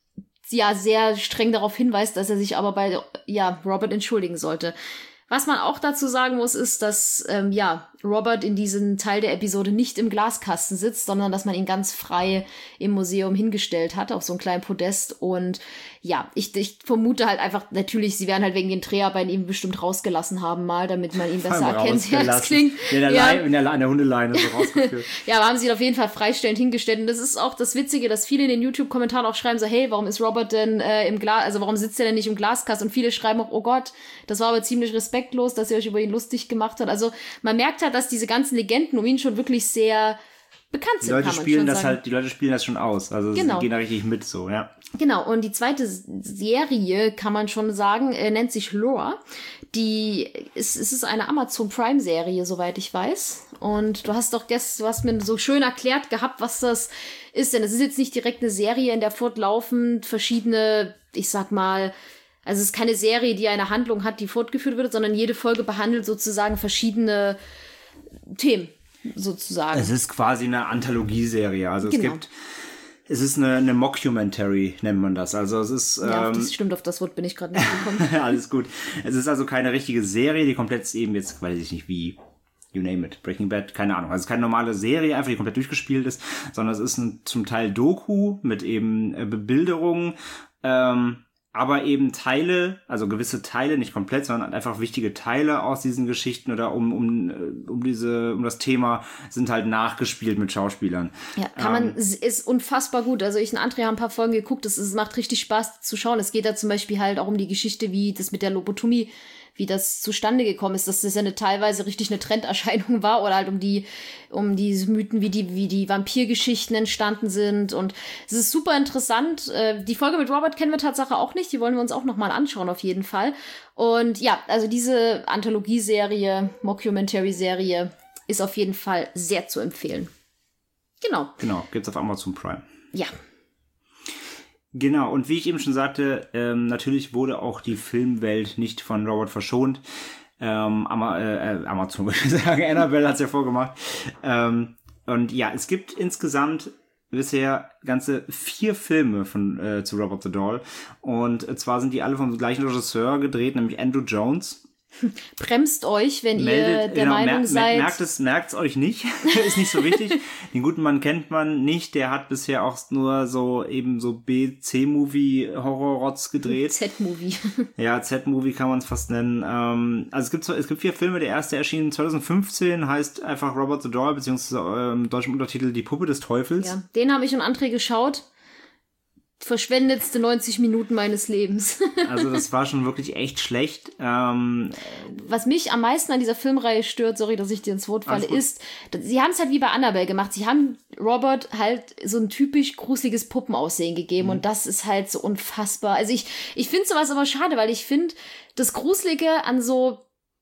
streng darauf hinweist, dass er sich aber bei Robert entschuldigen sollte. Was man auch dazu sagen muss, ist, dass Robert in diesem Teil der Episode nicht im Glaskasten sitzt, sondern dass man ihn ganz frei im Museum hingestellt hat, auf so einem kleinen Podest. Und ja, ich vermute halt einfach, natürlich, sie werden halt wegen den Dreharbeiten ihn bestimmt rausgelassen haben mal, damit man ihn besser erkennt. Ja, das klingt an der Hundeleine so rausgeführt. Ja, aber haben sie ihn auf jeden Fall freistellend hingestellt. Und das ist auch das Witzige, dass viele in den YouTube-Kommentaren auch schreiben so, hey, warum ist Robert denn im Glas, also warum sitzt er denn nicht im Glaskasten? Und viele schreiben auch, oh Gott, das war aber ziemlich respektlos, dass ihr euch über ihn lustig gemacht habt. Also man merkt halt, dass diese ganzen Legenden um ihn schon wirklich sehr bekannt sind, Die Leute spielen das schon aus. Also sie gehen da richtig mit so, ja. Genau, und die zweite Serie, kann man schon sagen, nennt sich Lore. Es ist eine Amazon Prime-Serie, soweit ich weiß. Und du hast mir so schön erklärt gehabt, was das ist. Denn es ist jetzt nicht direkt eine Serie, in der fortlaufend verschiedene, ich sag mal, also es ist keine Serie, die eine Handlung hat, die fortgeführt wird, sondern jede Folge behandelt sozusagen verschiedene Themen, sozusagen. Es ist quasi eine Anthologieserie. Also genau. Es ist eine Mockumentary, nennt man das. Also es ist... das stimmt, auf das Wort bin ich gerade nicht gekommen. Alles gut. Es ist also keine richtige Serie, die komplett eben jetzt, weiß ich nicht wie, you name it, Breaking Bad, keine Ahnung. Also es ist keine normale Serie, einfach die komplett durchgespielt ist, sondern es ist zum Teil Doku mit eben Bebilderungen, aber eben Teile, also gewisse Teile, nicht komplett, sondern einfach wichtige Teile aus diesen Geschichten oder um das Thema sind halt nachgespielt mit Schauspielern. Ja, ist unfassbar gut. Also ich und André haben ein paar Folgen geguckt, es macht richtig Spaß zu schauen. Es geht da zum Beispiel halt auch um die Geschichte, wie das mit der Lobotomie, wie das zustande gekommen ist, dass das ja teilweise richtig eine Trenderscheinung war oder halt um diese Mythen, wie die Vampirgeschichten entstanden sind und es ist super interessant. Die Folge mit Robert kennen wir Tatsache auch nicht, die wollen wir uns auch nochmal anschauen auf jeden Fall. Und ja, also diese Anthologieserie, Mockumentary-Serie ist auf jeden Fall sehr zu empfehlen. Genau. Genau, gibt's auf Amazon Prime. Ja. Genau, und wie ich eben schon sagte, natürlich wurde auch die Filmwelt nicht von Robert verschont. Amazon, würde ich sagen, Annabelle hat's ja vorgemacht. Und ja, es gibt insgesamt bisher ganze 4 Filme zu Robot the Doll. Und zwar sind die alle vom gleichen Regisseur gedreht, nämlich Andrew Jones. Bremst euch, wenn ihr der Meinung seid. Merkt's euch nicht. Ist nicht so wichtig. Den guten Mann kennt man nicht. Der hat bisher auch nur so B-C-Movie-Horror-Rotz gedreht. Z-Movie. Ja, Z-Movie kann man es fast nennen. Also es gibt 4 Filme. Der erste erschien 2015, heißt einfach Robot the Doll, beziehungsweise im deutschen Untertitel Die Puppe des Teufels. Ja, den habe ich und André geschaut. Verschwendetste 90 Minuten meines Lebens. Also das war schon wirklich echt schlecht. Was mich am meisten an dieser Filmreihe stört, sorry, dass ich dir ins Wort falle, ist, sie haben es halt wie bei Annabelle gemacht. Sie haben Robert halt so ein typisch gruseliges Puppenaussehen gegeben und das ist halt so unfassbar. Also ich finde sowas aber schade, weil ich finde, das Gruselige an so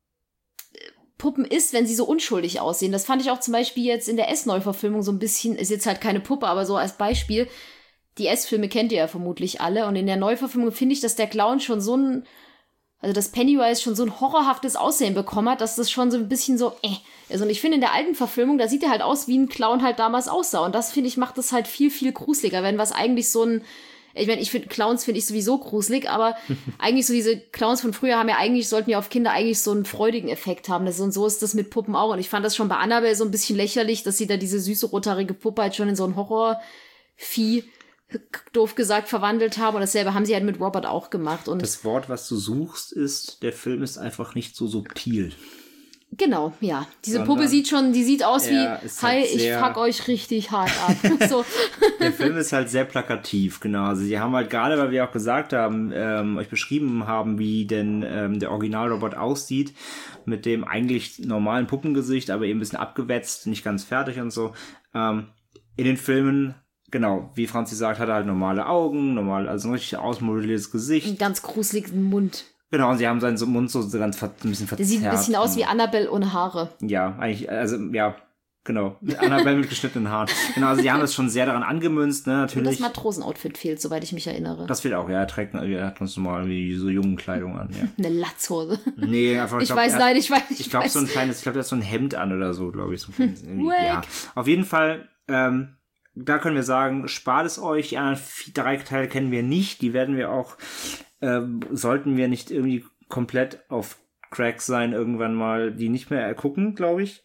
Puppen ist, wenn sie so unschuldig aussehen. Das fand ich auch zum Beispiel jetzt in der S-Neuverfilmung so ein bisschen, ist jetzt halt keine Puppe, aber so als Beispiel. Die S-Filme kennt ihr ja vermutlich alle. Und in der Neuverfilmung finde ich, dass der Clown schon dass Pennywise schon so ein horrorhaftes Aussehen bekommen hat, dass das schon so ein bisschen so, ist. Und ich finde, in der alten Verfilmung, da sieht er halt aus, wie ein Clown halt damals aussah. Und das, finde ich, macht das halt viel, viel gruseliger. Wenn was eigentlich so ein, ich meine, Clowns finde ich sowieso gruselig, aber eigentlich so diese Clowns von früher sollten ja auf Kinder eigentlich so einen freudigen Effekt haben. Und so ist das mit Puppen auch. Und ich fand das schon bei Annabelle so ein bisschen lächerlich, dass sie da diese süße, rothaarige Puppe halt schon in so ein Horrorvieh, doof gesagt, verwandelt haben. Und dasselbe haben sie halt mit Robert auch gemacht. Und das Wort, was du suchst, ist, der Film ist einfach nicht so subtil. Genau, ja. Diese Puppe sieht aus wie, hi, ich fuck euch richtig hart ab. So. Der Film ist halt sehr plakativ, genau. Also sie haben halt gerade, weil wir auch gesagt haben, euch beschrieben haben, wie denn der Original-Robot aussieht, mit dem eigentlich normalen Puppengesicht, aber eben ein bisschen abgewetzt, nicht ganz fertig und so. In den Filmen, genau, wie Franzi sagt, hat er halt normale Augen, also ein richtig ausmodelliertes Gesicht. Einen ganz gruseligen Mund. Genau, und sie haben seinen Mund so ganz ein bisschen verzerrt. Der sieht ein bisschen aus wie Annabelle ohne Haare. Ja, eigentlich, also, ja, genau. Annabelle mit geschnittenen Haaren. Genau, also sie haben das schon sehr daran angemünzt, ne, natürlich. Und das Matrosenoutfit fehlt, soweit ich mich erinnere. Das fehlt auch, ja, er hat ganz normal wie so Jungenkleidung an, ja. Eine Latzhose. Nee, einfach, ich glaube, er hat so ein Hemd an oder so, glaube ich. So ja. Auf jeden Fall, da können wir sagen, spart es euch. Die anderen 3 Teile kennen wir nicht. Die werden wir auch, sollten wir nicht irgendwie komplett auf Crack sein, irgendwann mal die nicht mehr gucken, glaube ich.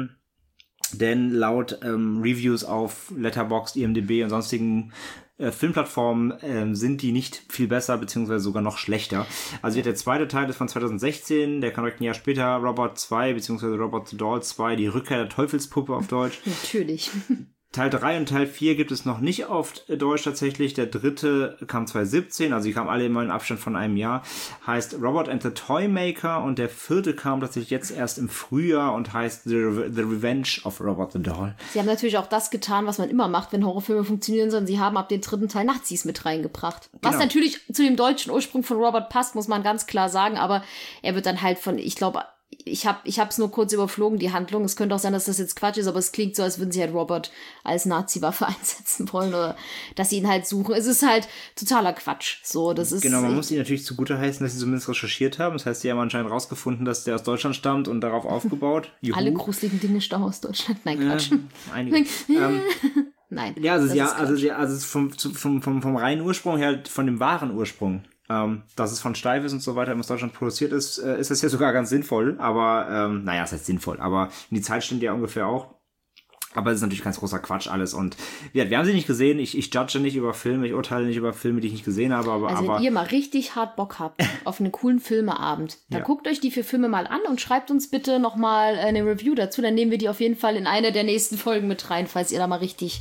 Denn laut Reviews auf Letterboxd, IMDb und sonstigen Filmplattformen sind die nicht viel besser, beziehungsweise sogar noch schlechter. Also der zweite Teil ist von 2016, der kam direkt ein Jahr später, Robot 2, beziehungsweise Robot the Doll 2, die Rückkehr der Teufelspuppe auf Deutsch. Natürlich. Teil 3 und Teil 4 gibt es noch nicht auf Deutsch tatsächlich. Der dritte kam 2017, also die kamen alle immer in Abstand von einem Jahr. Heißt Robot and the Toymaker und der 4. kam tatsächlich jetzt erst im Frühjahr und heißt The Revenge of Robot the Doll. Sie haben natürlich auch das getan, was man immer macht, wenn Horrorfilme funktionieren sollen. Sie haben ab dem 3. Teil Nazis mit reingebracht. Genau. Was natürlich zu dem deutschen Ursprung von Robert passt, muss man ganz klar sagen, aber er wird dann halt ich glaube, ich hab's nur kurz überflogen, die Handlung. Es könnte auch sein, dass das jetzt Quatsch ist, aber es klingt so, als würden sie halt Robert als Nazi-Waffe einsetzen wollen oder dass sie ihn halt suchen. Es ist halt totaler Quatsch. So, das ist. Genau, man muss ihnen natürlich zugute heißen, dass sie zumindest recherchiert haben. Das heißt, sie haben anscheinend rausgefunden, dass der aus Deutschland stammt und darauf aufgebaut. Juhu. Alle gruseligen Dinge stammen aus Deutschland. Nein, Quatsch. Einige. Nein. Ja, also vom reinen Ursprung her, von dem wahren Ursprung. Dass es von Steif ist und so weiter, aus Deutschland produziert ist, ist das ja sogar ganz sinnvoll, aber, naja, es heißt sinnvoll, aber die Zeit stimmt ja ungefähr auch. Aber es ist natürlich ganz großer Quatsch alles und ja, wir haben sie nicht gesehen, ich judge nicht über Filme, ich urteile nicht über Filme, die ich nicht gesehen habe, aber... Also wenn ihr mal richtig hart Bock habt auf einen coolen Filmeabend, dann guckt euch die 4 Filme mal an und schreibt uns bitte nochmal eine Review dazu, dann nehmen wir die auf jeden Fall in einer der nächsten Folgen mit rein, falls ihr da mal richtig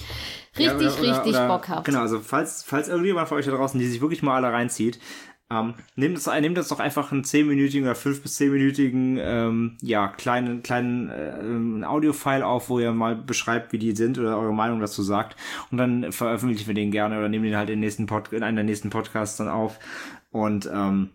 Bock habt. Genau, also falls irgendjemand von euch da draußen, die sich wirklich mal alle reinzieht, nehmt uns doch einfach einen 10-minütigen oder 5- bis 10-minütigen kleinen Audio-File auf, wo ihr mal beschreibt, wie die sind oder eure Meinung dazu sagt und dann veröffentlichen wir den gerne oder nehmen den halt in einen der nächsten Podcasts dann auf und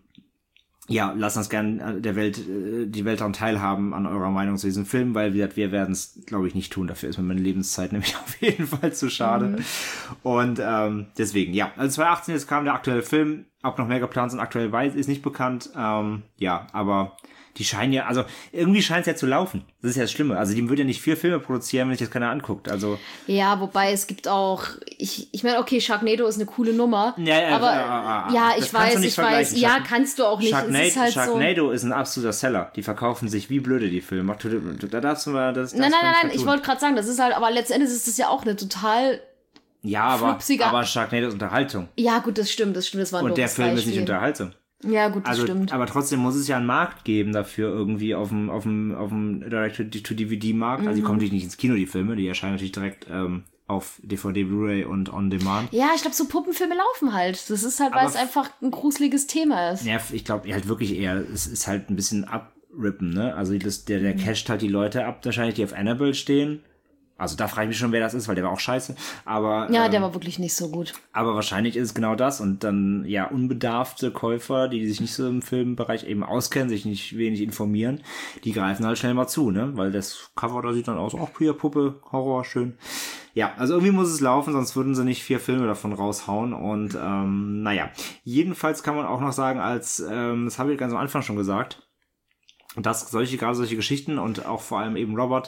lasst uns gerne die Welt daran teilhaben an eurer Meinung zu diesem Film, weil wir werden es, glaube ich, nicht tun. Dafür ist mir meine Lebenszeit nämlich auf jeden Fall zu schade. Und deswegen, ja. Also 2018 jetzt kam der aktuelle Film. Ob noch mehr geplant sind, aktuell ist nicht bekannt. Ja, aber die scheinen ja, also irgendwie scheint es ja zu laufen. Das ist ja das Schlimme. Also die würde ja nicht 4 Filme produzieren, wenn sich das keiner anguckt. Also ja, wobei es gibt auch, ich meine, okay, Sharknado ist eine coole Nummer. Ja, aber ja, ich weiß. Ja, kannst du auch nicht. Sharknado ist ein absoluter Seller. Die verkaufen sich wie blöde, die Filme. Da darfst du mal das. Nein, ich wollte gerade sagen, das ist halt, aber letztendlich ist das ja auch eine total. Ja, aber Sharknado ist Unterhaltung. Ja, gut, das stimmt. Das war ein Und der Film ist nicht Unterhaltung. Ja, gut, das stimmt. Aber trotzdem muss es ja einen Markt geben dafür irgendwie auf dem Direct-to-DVD-Markt. Also die kommen natürlich nicht ins Kino, die Filme. Die erscheinen natürlich direkt auf DVD, Blu-ray und On Demand. Ja, ich glaube, so Puppenfilme laufen halt. Das ist halt, weil es einfach ein gruseliges Thema ist. Ja, ich glaube halt wirklich eher, es ist halt ein bisschen abrippen, ne? Also der casht halt die Leute ab, wahrscheinlich, die auf Annabelle stehen. Also da frage ich mich schon, wer das ist, weil der war auch scheiße. Aber ja, der war wirklich nicht so gut. Aber wahrscheinlich ist es genau das. Und dann, ja, unbedarfte Käufer, die sich nicht so im Filmbereich eben auskennen, sich nicht wenig informieren, die greifen halt schnell mal zu, ne? Weil das Cover da sieht dann aus, hier, Puppe, Horror, schön. Ja, also irgendwie muss es laufen, sonst würden sie nicht 4 Filme davon raushauen. Und naja, jedenfalls kann man auch noch sagen, das habe ich ganz am Anfang schon gesagt, dass gerade solche Geschichten und auch vor allem eben Robert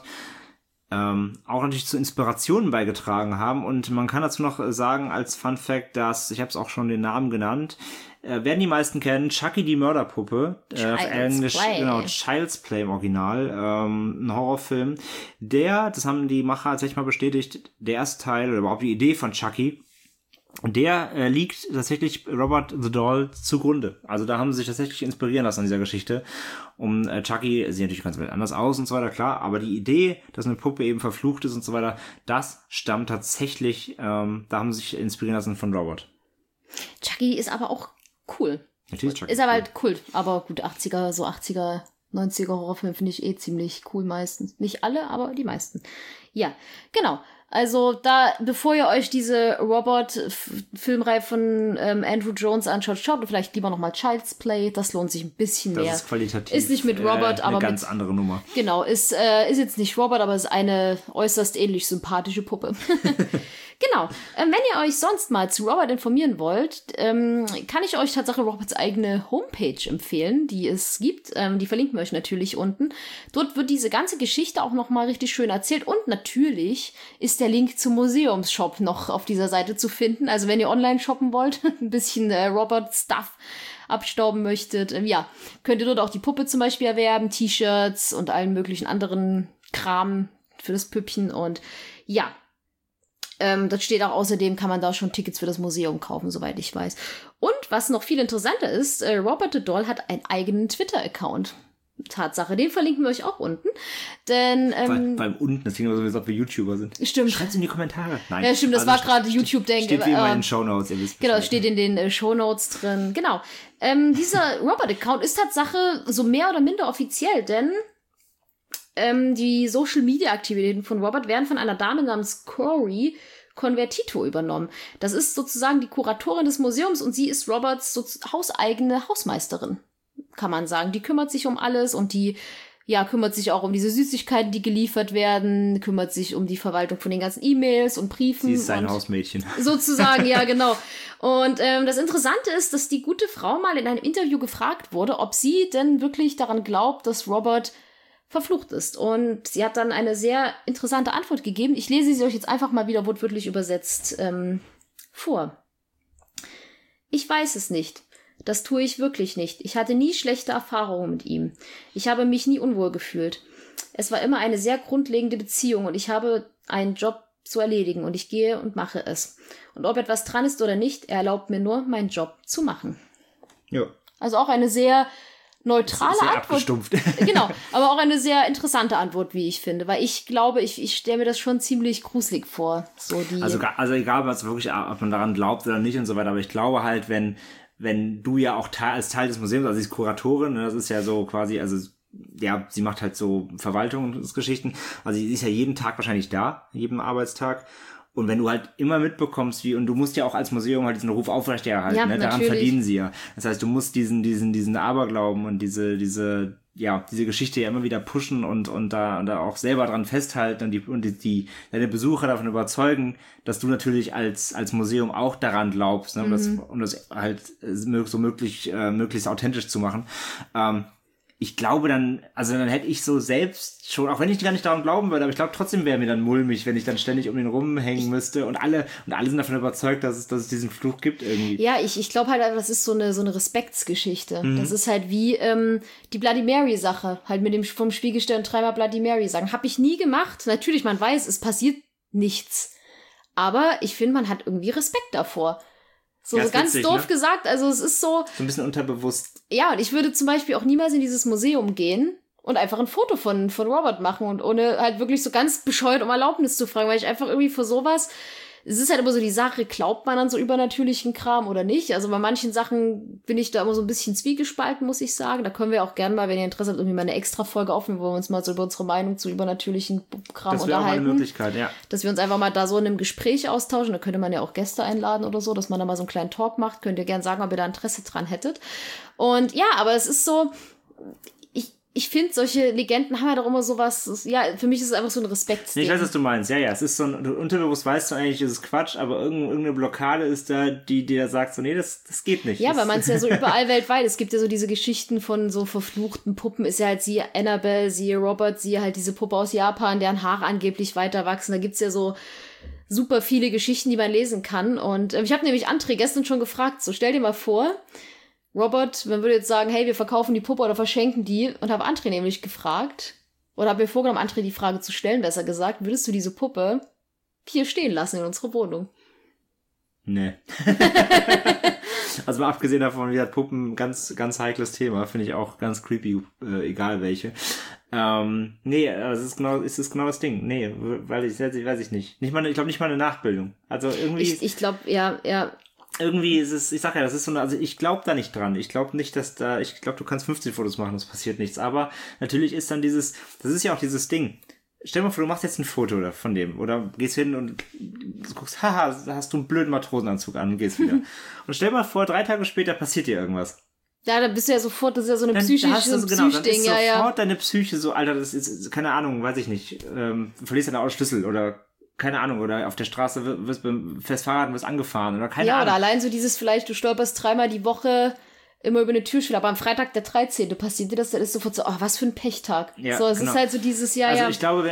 auch natürlich zu Inspirationen beigetragen haben. Und man kann dazu noch sagen als Fun Fact, dass, ich habe es auch schon den Namen genannt, werden die meisten kennen, Chucky die Mörderpuppe, auf Englisch, genau, Child's Play im Original, ein Horrorfilm. Das haben die Macher tatsächlich mal bestätigt, der erste Teil oder überhaupt die Idee von Chucky, der liegt tatsächlich Robert the Doll zugrunde. Also da haben sie sich tatsächlich inspirieren lassen an dieser Geschichte. Chucky sieht natürlich ganz anders aus und so weiter, klar. Aber die Idee, dass eine Puppe eben verflucht ist und so weiter, das stammt tatsächlich, da haben sie sich inspirieren lassen von Robert. Chucky ist aber auch cool. Natürlich Chucky. Ist aber halt cool. Aber gut, 80er, 90er Horrorfilme finde ich ziemlich cool meistens. Nicht alle, aber die meisten. Ja, genau. Also bevor ihr euch diese Robot-Filmreihe von Andrew Jones anschaut, schaut vielleicht lieber nochmal Child's Play. Das lohnt sich ein bisschen mehr. Das ist qualitativ. Ist nicht mit Robert, aber eine ganz andere Nummer. Genau, ist jetzt nicht Robert, aber ist eine äußerst ähnlich sympathische Puppe. Genau. Wenn ihr euch sonst mal zu Robert informieren wollt, kann ich euch tatsächlich Roberts eigene Homepage empfehlen, die es gibt. Die verlinken wir euch natürlich unten. Dort wird diese ganze Geschichte auch nochmal richtig schön erzählt. Und natürlich ist der Link zum Museumsshop noch auf dieser Seite zu finden. Also wenn ihr online shoppen wollt, ein bisschen Robert-Stuff abstauben möchtet, ja, könnt ihr dort auch die Puppe zum Beispiel erwerben, T-Shirts und allen möglichen anderen Kram für das Püppchen. Und ja, das steht auch außerdem, kann man da schon Tickets für das Museum kaufen, soweit ich weiß. Und was noch viel interessanter ist, Robert the Doll hat einen eigenen Twitter-Account. Tatsache, den verlinken wir euch auch unten. Denn beim unten, das klingt so, als ob wir YouTuber sind. Stimmt. Schreibt's in die Kommentare. Nein. Ja, stimmt, das war gerade YouTube-Denken. Steht wie immer in den Shownotes, ihr wisst. Genau, steht in den Shownotes drin. Genau. Dieser Robert-Account ist Tatsache so mehr oder minder offiziell, denn die Social-Media-Aktivitäten von Robert werden von einer Dame namens Corey Convertito übernommen. Das ist sozusagen die Kuratorin des Museums und sie ist Roberts hauseigene Hausmeisterin, kann man sagen. Die kümmert sich um alles und die kümmert sich auch um diese Süßigkeiten, die geliefert werden, kümmert sich um die Verwaltung von den ganzen E-Mails und Briefen. Sie ist sein Hausmädchen. Sozusagen, ja, genau. Und das Interessante ist, dass die gute Frau mal in einem Interview gefragt wurde, ob sie denn wirklich daran glaubt, dass Robert verflucht ist. Und sie hat dann eine sehr interessante Antwort gegeben. Ich lese sie euch jetzt einfach mal wieder wortwörtlich übersetzt vor. Ich weiß es nicht. Das tue ich wirklich nicht. Ich hatte nie schlechte Erfahrungen mit ihm. Ich habe mich nie unwohl gefühlt. Es war immer eine sehr grundlegende Beziehung und ich habe einen Job zu erledigen und ich gehe und mache es. Und ob etwas dran ist oder nicht, er erlaubt mir nur, meinen Job zu machen. Ja. Also auch eine sehr neutrale sehr Antwort. Abgestumpft. Genau, aber auch eine sehr interessante Antwort, wie ich finde, weil ich glaube, ich stelle mir das schon ziemlich gruselig vor. Also egal, was wirklich, ob man daran glaubt oder nicht und so weiter, aber ich glaube halt, wenn du ja auch als Teil des Museums, also sie ist Kuratorin, ne, das ist ja so quasi, also ja, sie macht halt so Verwaltungsgeschichten, also sie ist ja jeden Tag wahrscheinlich da, jeden Arbeitstag. Und wenn du halt immer mitbekommst, und du musst ja auch als Museum halt diesen Ruf aufrechterhalten, ja, ne? Daran verdienen sie ja. Das heißt, du musst diesen Aberglauben und diese diese Geschichte ja immer wieder pushen und da auch selber dran festhalten und deine Besucher davon überzeugen, dass du natürlich als Museum auch daran glaubst, ne, um das halt so möglichst authentisch zu machen. Ich glaube dann hätte ich so selbst schon, auch wenn ich gar nicht daran glauben würde, aber ich glaube trotzdem wäre mir dann mulmig, wenn ich dann ständig um ihn rumhängen müsste und alle sind davon überzeugt, dass es diesen Fluch gibt irgendwie. Ja, ich glaube halt, das ist so eine Respektsgeschichte. Das ist halt wie die Bloody Mary Sache, halt mit dem vom Spiegelstern dreimal Bloody Mary sagen. Habe ich nie gemacht. Natürlich, man weiß, es passiert nichts. Aber ich finde, man hat irgendwie Respekt davor. So ganz witzig, doof gesagt, also es ist so ein bisschen unterbewusst. Ja, und ich würde zum Beispiel auch niemals in dieses Museum gehen und einfach ein Foto von Robert machen und ohne halt wirklich so ganz bescheuert um Erlaubnis zu fragen, weil ich einfach irgendwie vor sowas, es ist halt immer so die Sache, glaubt man an so übernatürlichen Kram oder nicht? Also bei manchen Sachen bin ich da immer so ein bisschen zwiegespalten, muss ich sagen. Da können wir auch gerne mal, wenn ihr Interesse habt, irgendwie mal eine extra Folge aufnehmen, wo wir uns mal so über unsere Meinung zu übernatürlichen Kram unterhalten. Das wäre auch mal eine Möglichkeit, ja. Dass wir uns einfach mal da so in einem Gespräch austauschen. Da könnte man ja auch Gäste einladen oder so, dass man da mal so einen kleinen Talk macht. Könnt ihr gerne sagen, ob ihr da Interesse dran hättet. Und ja, aber es ist so, ich finde, solche Legenden haben ja doch immer sowas, ja, für mich ist es einfach so ein Respektsding. Ich weiß, was du meinst, ja, es ist so unterbewusst weißt du eigentlich, ist es Quatsch, aber irgendeine Blockade ist da, die dir sagt so, nee, das geht nicht. Ja, weil man es ja so überall weltweit, es gibt ja so diese Geschichten von so verfluchten Puppen, ist ja halt siehe Annabelle, siehe Robert, siehe halt diese Puppe aus Japan, deren Haare angeblich weiter wachsen, da gibt's ja so super viele Geschichten, die man lesen kann und ich habe nämlich André gestern schon gefragt, so stell dir mal vor, Robert, man würde jetzt sagen, hey, wir verkaufen die Puppe oder verschenken die und habe André nämlich gefragt, oder habe mir vorgenommen, André die Frage zu stellen, besser gesagt, würdest du diese Puppe hier stehen lassen in unserer Wohnung? Nee. Also mal abgesehen davon, wie hat Puppen ganz, ganz heikles Thema, finde ich auch ganz creepy, egal welche. Nee, es ist genau das Ding. Nee, weil weiß ich nicht. Ich glaube nicht mal eine Nachbildung. Also irgendwie. Ich glaube, ja. Irgendwie ist es, ich sag ja, das ist so eine, also ich glaube da nicht dran. Ich glaube nicht, ich glaube, du kannst 15 Fotos machen, es passiert nichts. Aber natürlich ist dann das ist ja auch dieses Ding. Stell dir mal vor, du machst jetzt ein Foto von dem oder gehst hin und guckst, haha, hast du einen blöden Matrosenanzug an und gehst wieder. Und stell dir mal vor, 3 Tage später passiert dir irgendwas. Ja, dann bist du ja sofort, das ist ja so eine psychische Psychding, dann ist sofort deine Psyche so, Alter, das ist, keine Ahnung, weiß ich nicht, verlierst deinen Autoschlüssel oder keine Ahnung, oder auf der Straße wirst beim Festfahrrad wirst angefahren oder keine Ahnung. Ja, oder allein so dieses vielleicht, du stolperst 3-mal die Woche immer über eine Türschwelle, aber am Freitag der 13. passiert dir das, dann ist sofort so, oh, was für ein Pechtag. Ja, so, es ist halt so dieses Jahr, also ich glaube,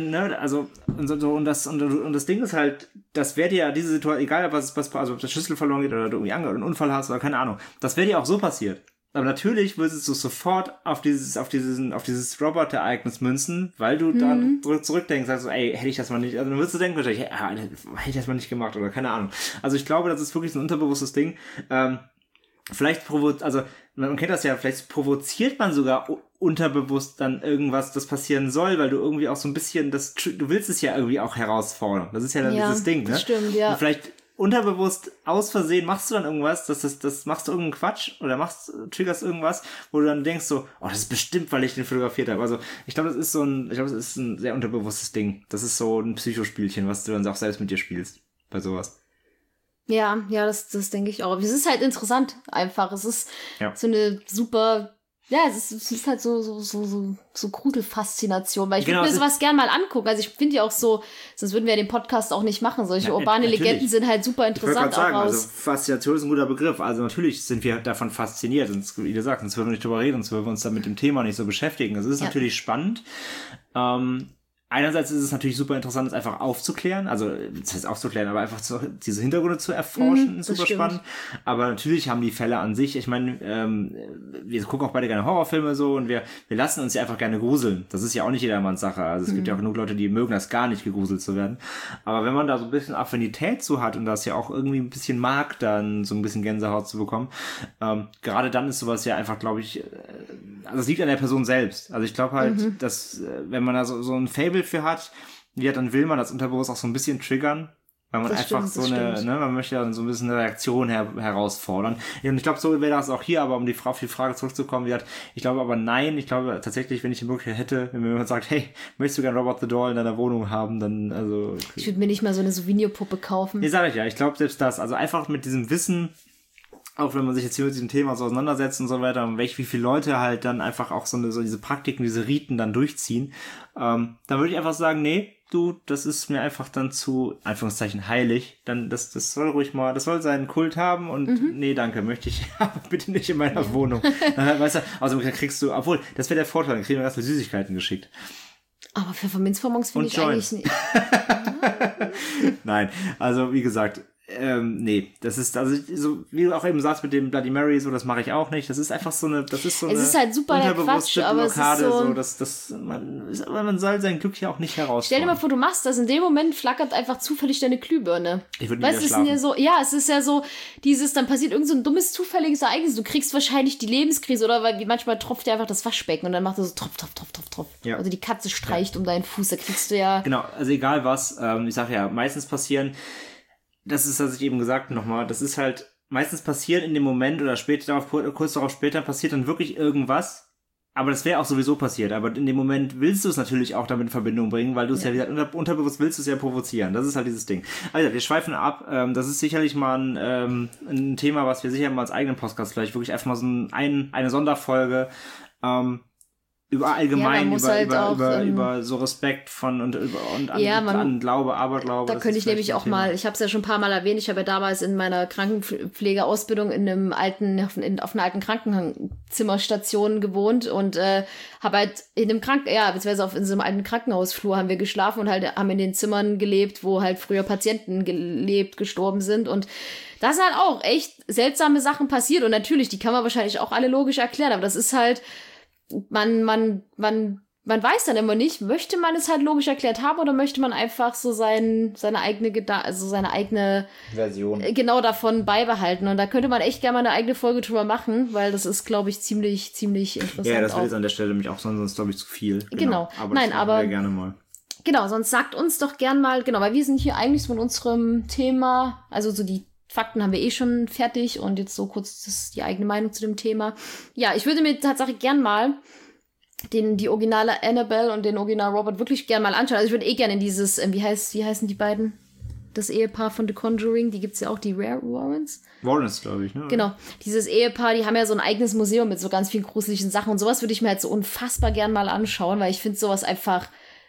und das Ding ist halt, das wäre dir ja diese Situation, egal also ob der Schlüssel verloren geht oder du irgendwie einen Unfall hast oder keine Ahnung, das wäre dir auch so passiert. Aber natürlich würdest du sofort auf dieses Robot-Ereignis münzen, weil du dann zurückdenkst, sagst so, ey, hätte ich das mal nicht, also dann würdest du denken wahrscheinlich, hätte ich das mal nicht gemacht oder keine Ahnung. Also ich glaube, das ist wirklich so ein unterbewusstes Ding. Man kennt das ja, vielleicht provoziert man sogar unterbewusst dann irgendwas, das passieren soll, weil du irgendwie auch so ein bisschen, du willst es ja irgendwie auch herausfordern. Das ist ja dann dieses Ding, ne? Das stimmt, ja. Und vielleicht unterbewusst aus Versehen machst du dann irgendwas, das machst du irgendeinen Quatsch oder triggerst irgendwas, wo du dann denkst so, oh, das ist bestimmt, weil ich den fotografiert habe. Also ich glaube, das ist ein sehr unterbewusstes Ding. Das ist so ein Psychospielchen, was du dann auch selbst mit dir spielst bei sowas. Ja, das denke ich auch. Aber es ist halt interessant einfach. Es ist so eine super, es ist halt so Gruselfaszination, weil ich würde mir sowas gern mal angucken. Also ich finde ja auch so, sonst würden wir ja den Podcast auch nicht machen. Solche urbane Legenden sind halt super interessant. Ich sagen, also Faszination ist ein guter Begriff. Also natürlich sind wir davon fasziniert. Sonst, wie gesagt, sonst würden wir nicht drüber reden, sonst würden wir uns dann mit dem Thema nicht so beschäftigen. Das ist natürlich spannend. Einerseits ist es natürlich super interessant, es einfach aufzuklären, also das heißt aufzuklären, aber einfach diese Hintergründe zu erforschen, ist super spannend. Aber natürlich haben die Fälle an sich, ich meine, wir gucken auch beide gerne Horrorfilme so und wir lassen uns ja einfach gerne gruseln. Das ist ja auch nicht jedermanns Sache. Also es gibt ja auch genug Leute, die mögen das gar nicht, gegruselt zu werden. Aber wenn man da so ein bisschen Affinität zu hat und das ja auch irgendwie ein bisschen mag, dann so ein bisschen Gänsehaut zu bekommen, gerade dann ist sowas ja einfach, glaube ich, also es liegt an der Person selbst. Also ich glaube halt, dass wenn man da so ein Fable für hat, dann will man das unterbewusst auch so ein bisschen triggern, weil man man möchte ja so ein bisschen eine Reaktion herausfordern. Und ich glaube, so wäre das auch hier, aber um auf die Frage zurückzukommen, ich glaube aber nein, ich glaube tatsächlich, wenn ich die Möglichkeit hätte, wenn mir jemand sagt, hey, möchtest du gerne Robert the Doll in deiner Wohnung haben, dann, also... Ich würde mir nicht mal so eine Souvenirpuppe kaufen. Nee, sag ich ja, ich glaube selbst das, also einfach mit diesem Wissen, auch wenn man sich jetzt hier mit diesem Thema so auseinandersetzt und so weiter, und wie viele Leute halt dann einfach auch so diese Praktiken, diese Riten dann durchziehen, dann würde ich einfach sagen, nee, das ist mir einfach dann zu, Anführungszeichen, heilig, dann das soll ruhig mal, das soll seinen Kult haben und nee, danke, möchte ich aber bitte nicht in meiner Wohnung. Weißt du, also kriegst du, obwohl, das wäre der Vorteil, dann kriegen wir ganz viele Süßigkeiten geschickt. Aber Pfefferminzbonbons finde ich Joints. eigentlich nicht. Nein, also wie gesagt, nee, das ist, also so wie du auch eben sagst mit dem Bloody Mary, so, das mache ich auch nicht. Das ist einfach so eine, Es ist halt super der Quatsch, aber Blockade, es ist so, man soll sein Glück ja auch nicht herausfordern. Stell dir mal vor, du machst das, in dem Moment flackert einfach zufällig deine Glühbirne. Ich würde nicht schlafen. Es ist ja so, dann passiert irgend so ein dummes, zufälliges Ereignis. Du kriegst wahrscheinlich die Lebenskrise oder weil manchmal tropft dir einfach das Waschbecken und dann macht er so tropf, tropf, tropf, tropf, tropf. Ja. Also die Katze streicht um deinen Fuß, da kriegst du ja... Genau, also egal was, ich sag ja, meistens passieren, das ist, was ich eben gesagt nochmal, das ist halt meistens passiert in dem Moment oder kurz darauf später passiert dann wirklich irgendwas, aber das wäre auch sowieso passiert, aber in dem Moment willst du es natürlich auch damit in Verbindung bringen, weil du es ja wieder unterbewusst willst du es ja provozieren, das ist halt dieses Ding. Also wir schweifen ab, das ist sicherlich mal ein Thema, was wir sicher mal als eigenen Podcast vielleicht wirklich einfach mal so eine Sonderfolge über allgemein, über so Respekt von und an Glaube, Aberglaube. Da könnte ich nämlich auch mal, ich habe es ja schon ein paar Mal erwähnt, ich habe ja damals in meiner Krankenpflegeausbildung auf einer alten Krankenzimmerstation gewohnt und habe halt in einem beziehungsweise in so einem alten Krankenhausflur haben wir geschlafen und halt haben in den Zimmern gelebt, wo halt früher Patienten gestorben sind und da sind halt auch echt seltsame Sachen passiert und natürlich, die kann man wahrscheinlich auch alle logisch erklären, aber das ist halt man weiß dann immer nicht, möchte man es halt logisch erklärt haben oder möchte man einfach so seine eigene Version genau davon beibehalten. Und da könnte man echt gerne mal eine eigene Folge drüber machen, weil das ist, glaube ich, ziemlich interessant. Ja, das wird jetzt an der Stelle nämlich auch sonst, glaube ich, zu viel. Genau. Aber gerne mal. Genau, sonst sagt uns doch gern mal, genau, weil wir sind hier eigentlich von unserem Thema, also so die Fakten haben wir eh schon fertig und jetzt so kurz die eigene Meinung zu dem Thema. Ja, ich würde mir tatsächlich gern mal die originale Annabelle und den original Robert wirklich gern mal anschauen. Also ich würde eh gerne in dieses, wie heißen die beiden? Das Ehepaar von The Conjuring, die gibt's ja auch, die Warrens, glaube ich, ne? Genau, dieses Ehepaar, die haben ja so ein eigenes Museum mit so ganz vielen gruseligen Sachen und sowas würde ich mir halt so unfassbar gern mal anschauen, weil ich finde sowas einfach...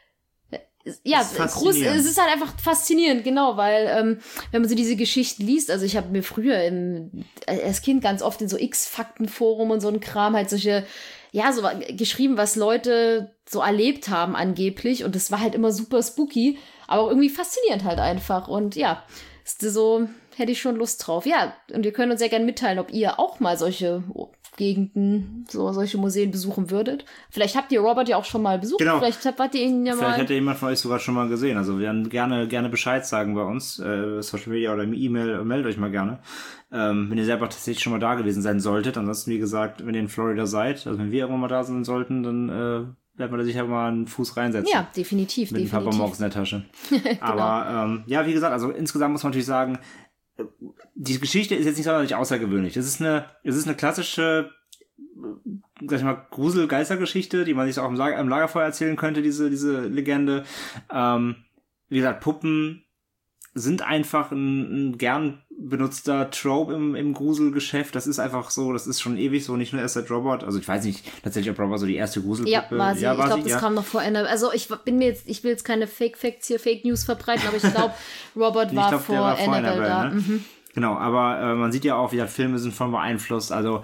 Ja, es ist halt einfach faszinierend, genau, weil wenn man so diese Geschichten liest, also ich habe mir früher als Kind ganz oft in so X-Fakten-Forum und so ein Kram halt solche, ja, so geschrieben, was Leute so erlebt haben angeblich und das war halt immer super spooky, aber auch irgendwie faszinierend halt einfach und ja, so hätte ich schon Lust drauf. Ja, und ihr könnt uns ja gerne mitteilen, ob ihr auch mal solche Gegenden, solche Museen besuchen würdet. Vielleicht habt ihr Robert ja auch schon mal besucht. Genau. Vielleicht habt ihr ihn ja Vielleicht hätte jemand von euch sogar schon mal gesehen. Also wir werden gerne Bescheid sagen bei uns, Social Media oder E-Mail, meldet euch mal gerne. Wenn ihr selber tatsächlich schon mal da gewesen sein solltet. Ansonsten, wie gesagt, wenn ihr in Florida seid, also wenn wir irgendwann mal da sein sollten, dann werden wir da sicher mal einen Fuß reinsetzen. Ja, definitiv. Mit ein paar Bonbons in der Tasche. Genau. Aber ja, wie gesagt, also insgesamt muss man natürlich sagen, die Geschichte ist jetzt nicht sonderlich außergewöhnlich. Es ist eine klassische, sag ich mal, Grusel-Geistergeschichte, die man sich auch am Lagerfeuer erzählen könnte, diese Legende. Wie gesagt, Puppen sind einfach ein gern benutzter Trope im Gruselgeschäft. Das ist einfach so, das ist schon ewig so, nicht nur erst seit Robert. Also ich weiß nicht tatsächlich, ob Robert so die erste Gruselpuppe... Ja, war sie. Ich glaube, das kam noch vor Annabelle. Also ich will jetzt keine Fake-Facts hier, Fake News verbreiten, aber ich glaube, Robert war vor Annabelle da. Ne? Mhm. Genau, aber man sieht ja auch, wie gesagt, Filme sind von beeinflusst. Also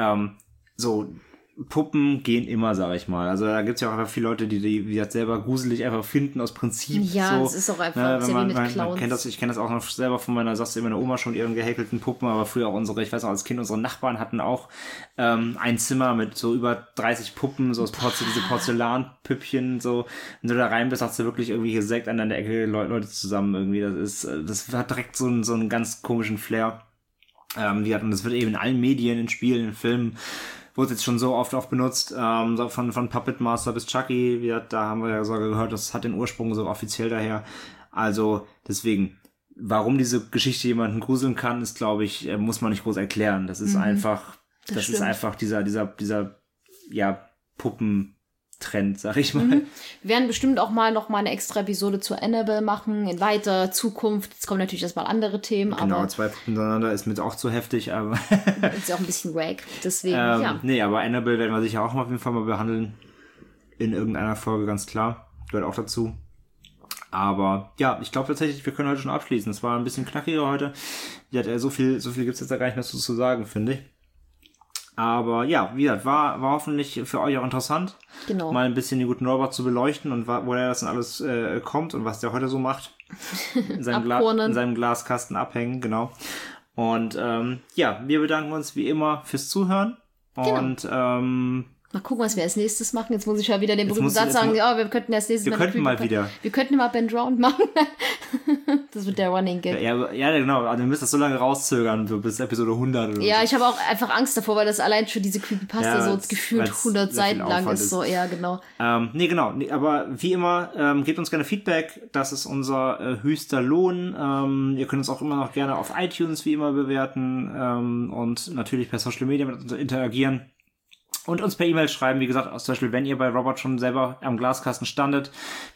so Puppen gehen immer, sag ich mal. Also da gibt's ja auch einfach viele Leute, die wie gesagt, selber gruselig einfach finden aus Prinzip. Ja, so, es ist auch einfach sehr wie mit Clowns. Ich kenne das auch noch selber von meiner Oma schon, ihren gehäkelten Puppen, aber früher auch ich weiß noch, als Kind, unsere Nachbarn hatten auch ein Zimmer mit so über 30 Puppen, so diese Porzellanpüppchen, so. Wenn du da rein bist, hast du wirklich irgendwie hier Sekt an der Ecke, Leute zusammen irgendwie. Das hat direkt so einen ganz komischen Flair. Und das wird eben in allen Medien, in Spielen, in Filmen, wurde jetzt schon so oft benutzt, so von Puppet Master bis Chucky, da haben wir ja sogar gehört, das hat den Ursprung so offiziell daher. Also deswegen, warum diese Geschichte jemanden gruseln kann, ist, glaube ich, muss man nicht groß erklären. Das ist einfach, ist einfach dieser ja, Puppentrip, Trend, sag ich mal. Wir werden bestimmt auch noch mal eine extra Episode zur Annabelle machen, in weiter Zukunft. Jetzt kommen natürlich erstmal andere Themen. Genau, aber 2 miteinander ist mir auch zu heftig, aber ist ja auch ein bisschen wack, deswegen, ja. Nee, aber Annabelle werden wir sicher auch auf jeden Fall mal behandeln. In irgendeiner Folge, ganz klar. Gehört auch dazu. Aber ja, ich glaube tatsächlich, wir können heute schon abschließen. Es war ein bisschen knackiger heute. Ja, so viel gibt's jetzt da gar nicht mehr zu sagen, finde ich. Aber ja, wie gesagt, war hoffentlich für euch auch interessant, Genau. mal ein bisschen den guten Robert zu beleuchten und woher das denn alles kommt und was der heute so macht. In seinem Glaskasten abhängen, genau. Und ja, wir bedanken uns wie immer fürs Zuhören. Und mal gucken, was wir als nächstes machen. Jetzt muss ich ja wieder den berühmten Satz sagen, ja, wir könnten als nächstes Wir könnten mal Ben Drowned machen. Das wird der Running Gag. Ja, genau. Also wir müssen das so lange rauszögern, so bis Episode 100 oder so. Ja, ich habe auch einfach Angst davor, weil das allein schon diese Creepypasta so gefühlt 100 Seiten lang ist. So, ja, genau. Nee, genau. Nee, aber wie immer, gebt uns gerne Feedback. Das ist unser höchster Lohn. Ihr könnt uns auch immer noch gerne auf iTunes wie immer bewerten und natürlich per Social Media mit uns interagieren. Und uns per E-Mail schreiben, wie gesagt, zum Beispiel, wenn ihr bei Robert schon selber am Glaskasten standet,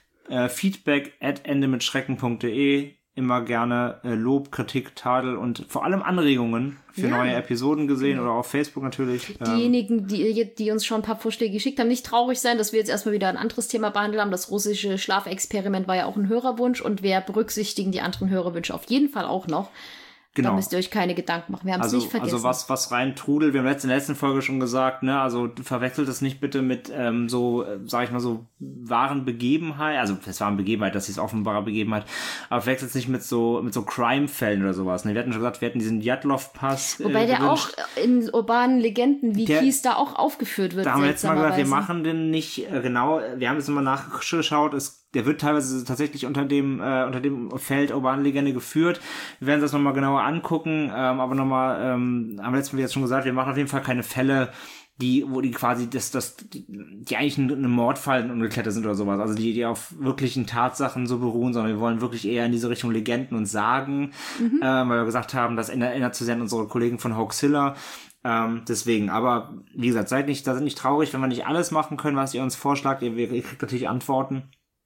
feedback@endemitschrecken.de, immer gerne Lob, Kritik, Tadel und vor allem Anregungen für neue Episoden gesehen oder auf Facebook natürlich. Diejenigen, die uns schon ein paar Vorschläge geschickt haben, nicht traurig sein, dass wir jetzt erstmal wieder ein anderes Thema behandelt haben. Das russische Schlafexperiment war ja auch ein Hörerwunsch und wir berücksichtigen die anderen Hörerwünsche auf jeden Fall auch noch. Genau. Da müsst ihr euch keine Gedanken machen. Wir haben es nicht vergessen. Also was rein trudelt, wir haben in der letzten Folge schon gesagt, ne, also verwechselt es nicht bitte mit sag ich mal so, wahren Begebenheit, also das waren Begebenheit, das ist offenbare Begebenheit, aber verwechselt es nicht mit so Crime-Fällen oder sowas. Ne? Wir hatten schon gesagt, wir hatten diesen Djatlov-Pass wobei der auch in urbanen Legenden-Wikis da auch aufgeführt wird. Da haben wir letztes Mal gesagt, wir machen den nicht genau, wir haben jetzt nochmal nachgeschaut, der wird teilweise tatsächlich unter dem Feld urbane Legende geführt. Wir werden das nochmal genauer angucken, aber nochmal, haben wir letztes Mal jetzt schon gesagt, wir machen auf jeden Fall keine Fälle, wo die quasi die eigentlich eine Mordfallen umgeklettert sind oder sowas, also die auf wirklichen Tatsachen so beruhen, sondern wir wollen wirklich eher in diese Richtung Legenden und Sagen, weil wir gesagt haben, das erinnert zu sehr an unsere Kollegen von Hoaxilla. Deswegen, aber wie gesagt, seid nicht traurig, wenn wir nicht alles machen können, was ihr uns vorschlagt. Ihr kriegt natürlich Antworten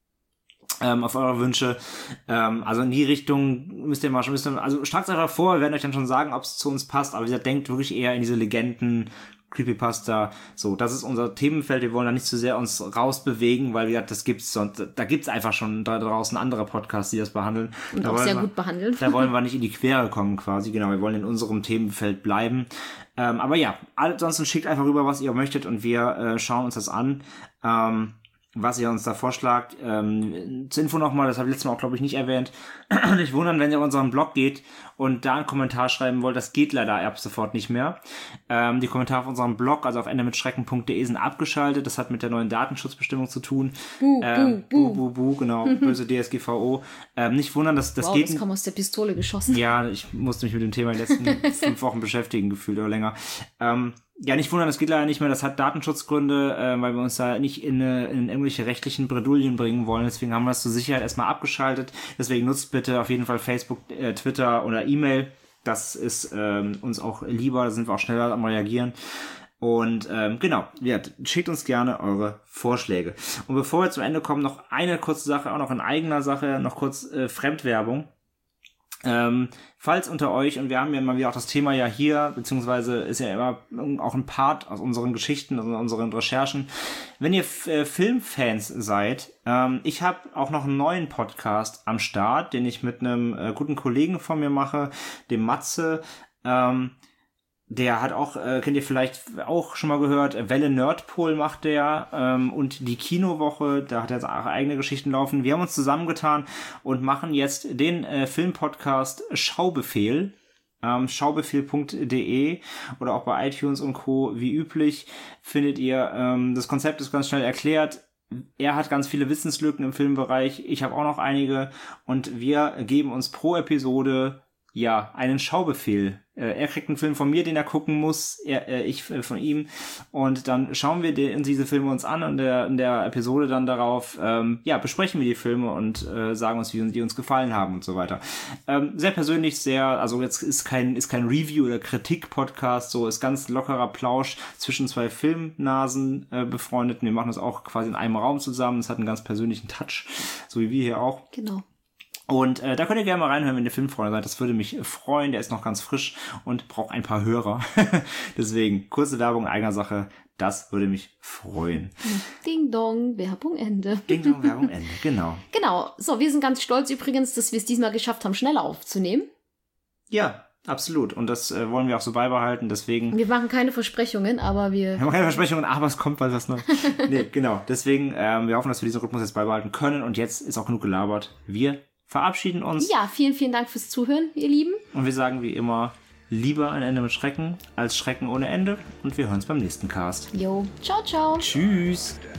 auf eure Wünsche. Also in die Richtung müsst ihr also schlagt es einfach vor, wir werden euch dann schon sagen, ob es zu uns passt, aber wie gesagt, denkt wirklich eher in diese Legenden, Creepypasta, so, das ist unser Themenfeld, wir wollen da nicht zu sehr uns rausbewegen, weil wie gesagt, da gibt's einfach schon da draußen andere Podcasts, die das behandeln. Und auch sehr gut behandeln. Da wollen wir nicht in die Quere kommen quasi, genau, wir wollen in unserem Themenfeld bleiben. Aber ja, ansonsten schickt einfach rüber, was ihr möchtet und wir schauen uns das an. Was ihr uns da vorschlagt. Zur Info nochmal, das habe ich letztes Mal auch, glaube ich, nicht erwähnt. Nicht wundern, wenn ihr auf unseren Blog geht und da einen Kommentar schreiben wollt. Das geht leider ab sofort nicht mehr. Die Kommentare auf unserem Blog, also auf endemitschrecken.de, sind abgeschaltet. Das hat mit der neuen Datenschutzbestimmung zu tun. Genau, böse DSGVO. Nicht wundern, das geht... Das kam aus der Pistole geschossen. Ja, ich musste mich mit dem Thema in den letzten 5 Wochen beschäftigen, gefühlt oder länger. Ja, nicht wundern, das geht leider nicht mehr. Das hat Datenschutzgründe, weil wir uns da nicht in irgendwelche rechtlichen Bredouillen bringen wollen. Deswegen haben wir das zur Sicherheit erstmal abgeschaltet. Deswegen nutzt bitte auf jeden Fall Facebook, Twitter oder E-Mail. Das ist uns auch lieber, da sind wir auch schneller am Reagieren. Und genau, ja, schickt uns gerne eure Vorschläge. Und bevor wir zum Ende kommen, noch eine kurze Sache, auch noch in eigener Sache, noch kurz Fremdwerbung. Falls unter euch, und wir haben ja immer wieder auch das Thema ja hier, beziehungsweise ist ja immer auch ein Part aus unseren Geschichten, aus unseren Recherchen, wenn ihr Filmfans seid, ich habe auch noch einen neuen Podcast am Start, den ich mit einem guten Kollegen von mir mache, dem Matze, der hat auch, kennt ihr vielleicht auch schon mal gehört, Welle Nerdpol macht der und die Kinowoche, da hat er seine eigene Geschichten laufen. Wir haben uns zusammengetan und machen jetzt den Filmpodcast Schaubefehl. Schaubefehl.de oder auch bei iTunes und Co. wie üblich findet ihr. Das Konzept ist ganz schnell erklärt. Er hat ganz viele Wissenslücken im Filmbereich, ich habe auch noch einige und wir geben uns pro Episode einen Schaubefehl. Er kriegt einen Film von mir, den er gucken muss, ich von ihm. Und dann schauen wir diese Filme uns an und in der Episode dann darauf, besprechen wir die Filme und sagen uns, wie die uns gefallen haben und so weiter. Sehr persönlich, also jetzt ist kein Review- oder Kritik-Podcast, so ist ganz lockerer Plausch zwischen zwei Filmnasen befreundet. Wir machen das auch quasi in einem Raum zusammen. Es hat einen ganz persönlichen Touch, so wie wir hier auch. Genau. Und da könnt ihr gerne mal reinhören, wenn ihr Filmfreunde seid. Das würde mich freuen. Der ist noch ganz frisch und braucht ein paar Hörer. Deswegen, kurze Werbung, eigener Sache. Das würde mich freuen. Ding Dong, Werbung Ende. Ding Dong, Werbung Ende, genau. Genau. So, wir sind ganz stolz übrigens, dass wir es diesmal geschafft haben, schneller aufzunehmen. Ja, absolut. Und das wollen wir auch so beibehalten. Deswegen. Wir machen keine Versprechungen, aber wir machen keine Versprechungen, aber es kommt bald was noch. Nee, genau. Deswegen, wir hoffen, dass wir diesen Rhythmus jetzt beibehalten können. Und jetzt ist auch genug gelabert. Wir verabschieden uns. Ja, vielen, vielen Dank fürs Zuhören, ihr Lieben. Und wir sagen wie immer, lieber ein Ende mit Schrecken als Schrecken ohne Ende. Und wir hören uns beim nächsten Cast. Jo, ciao, ciao. Tschüss.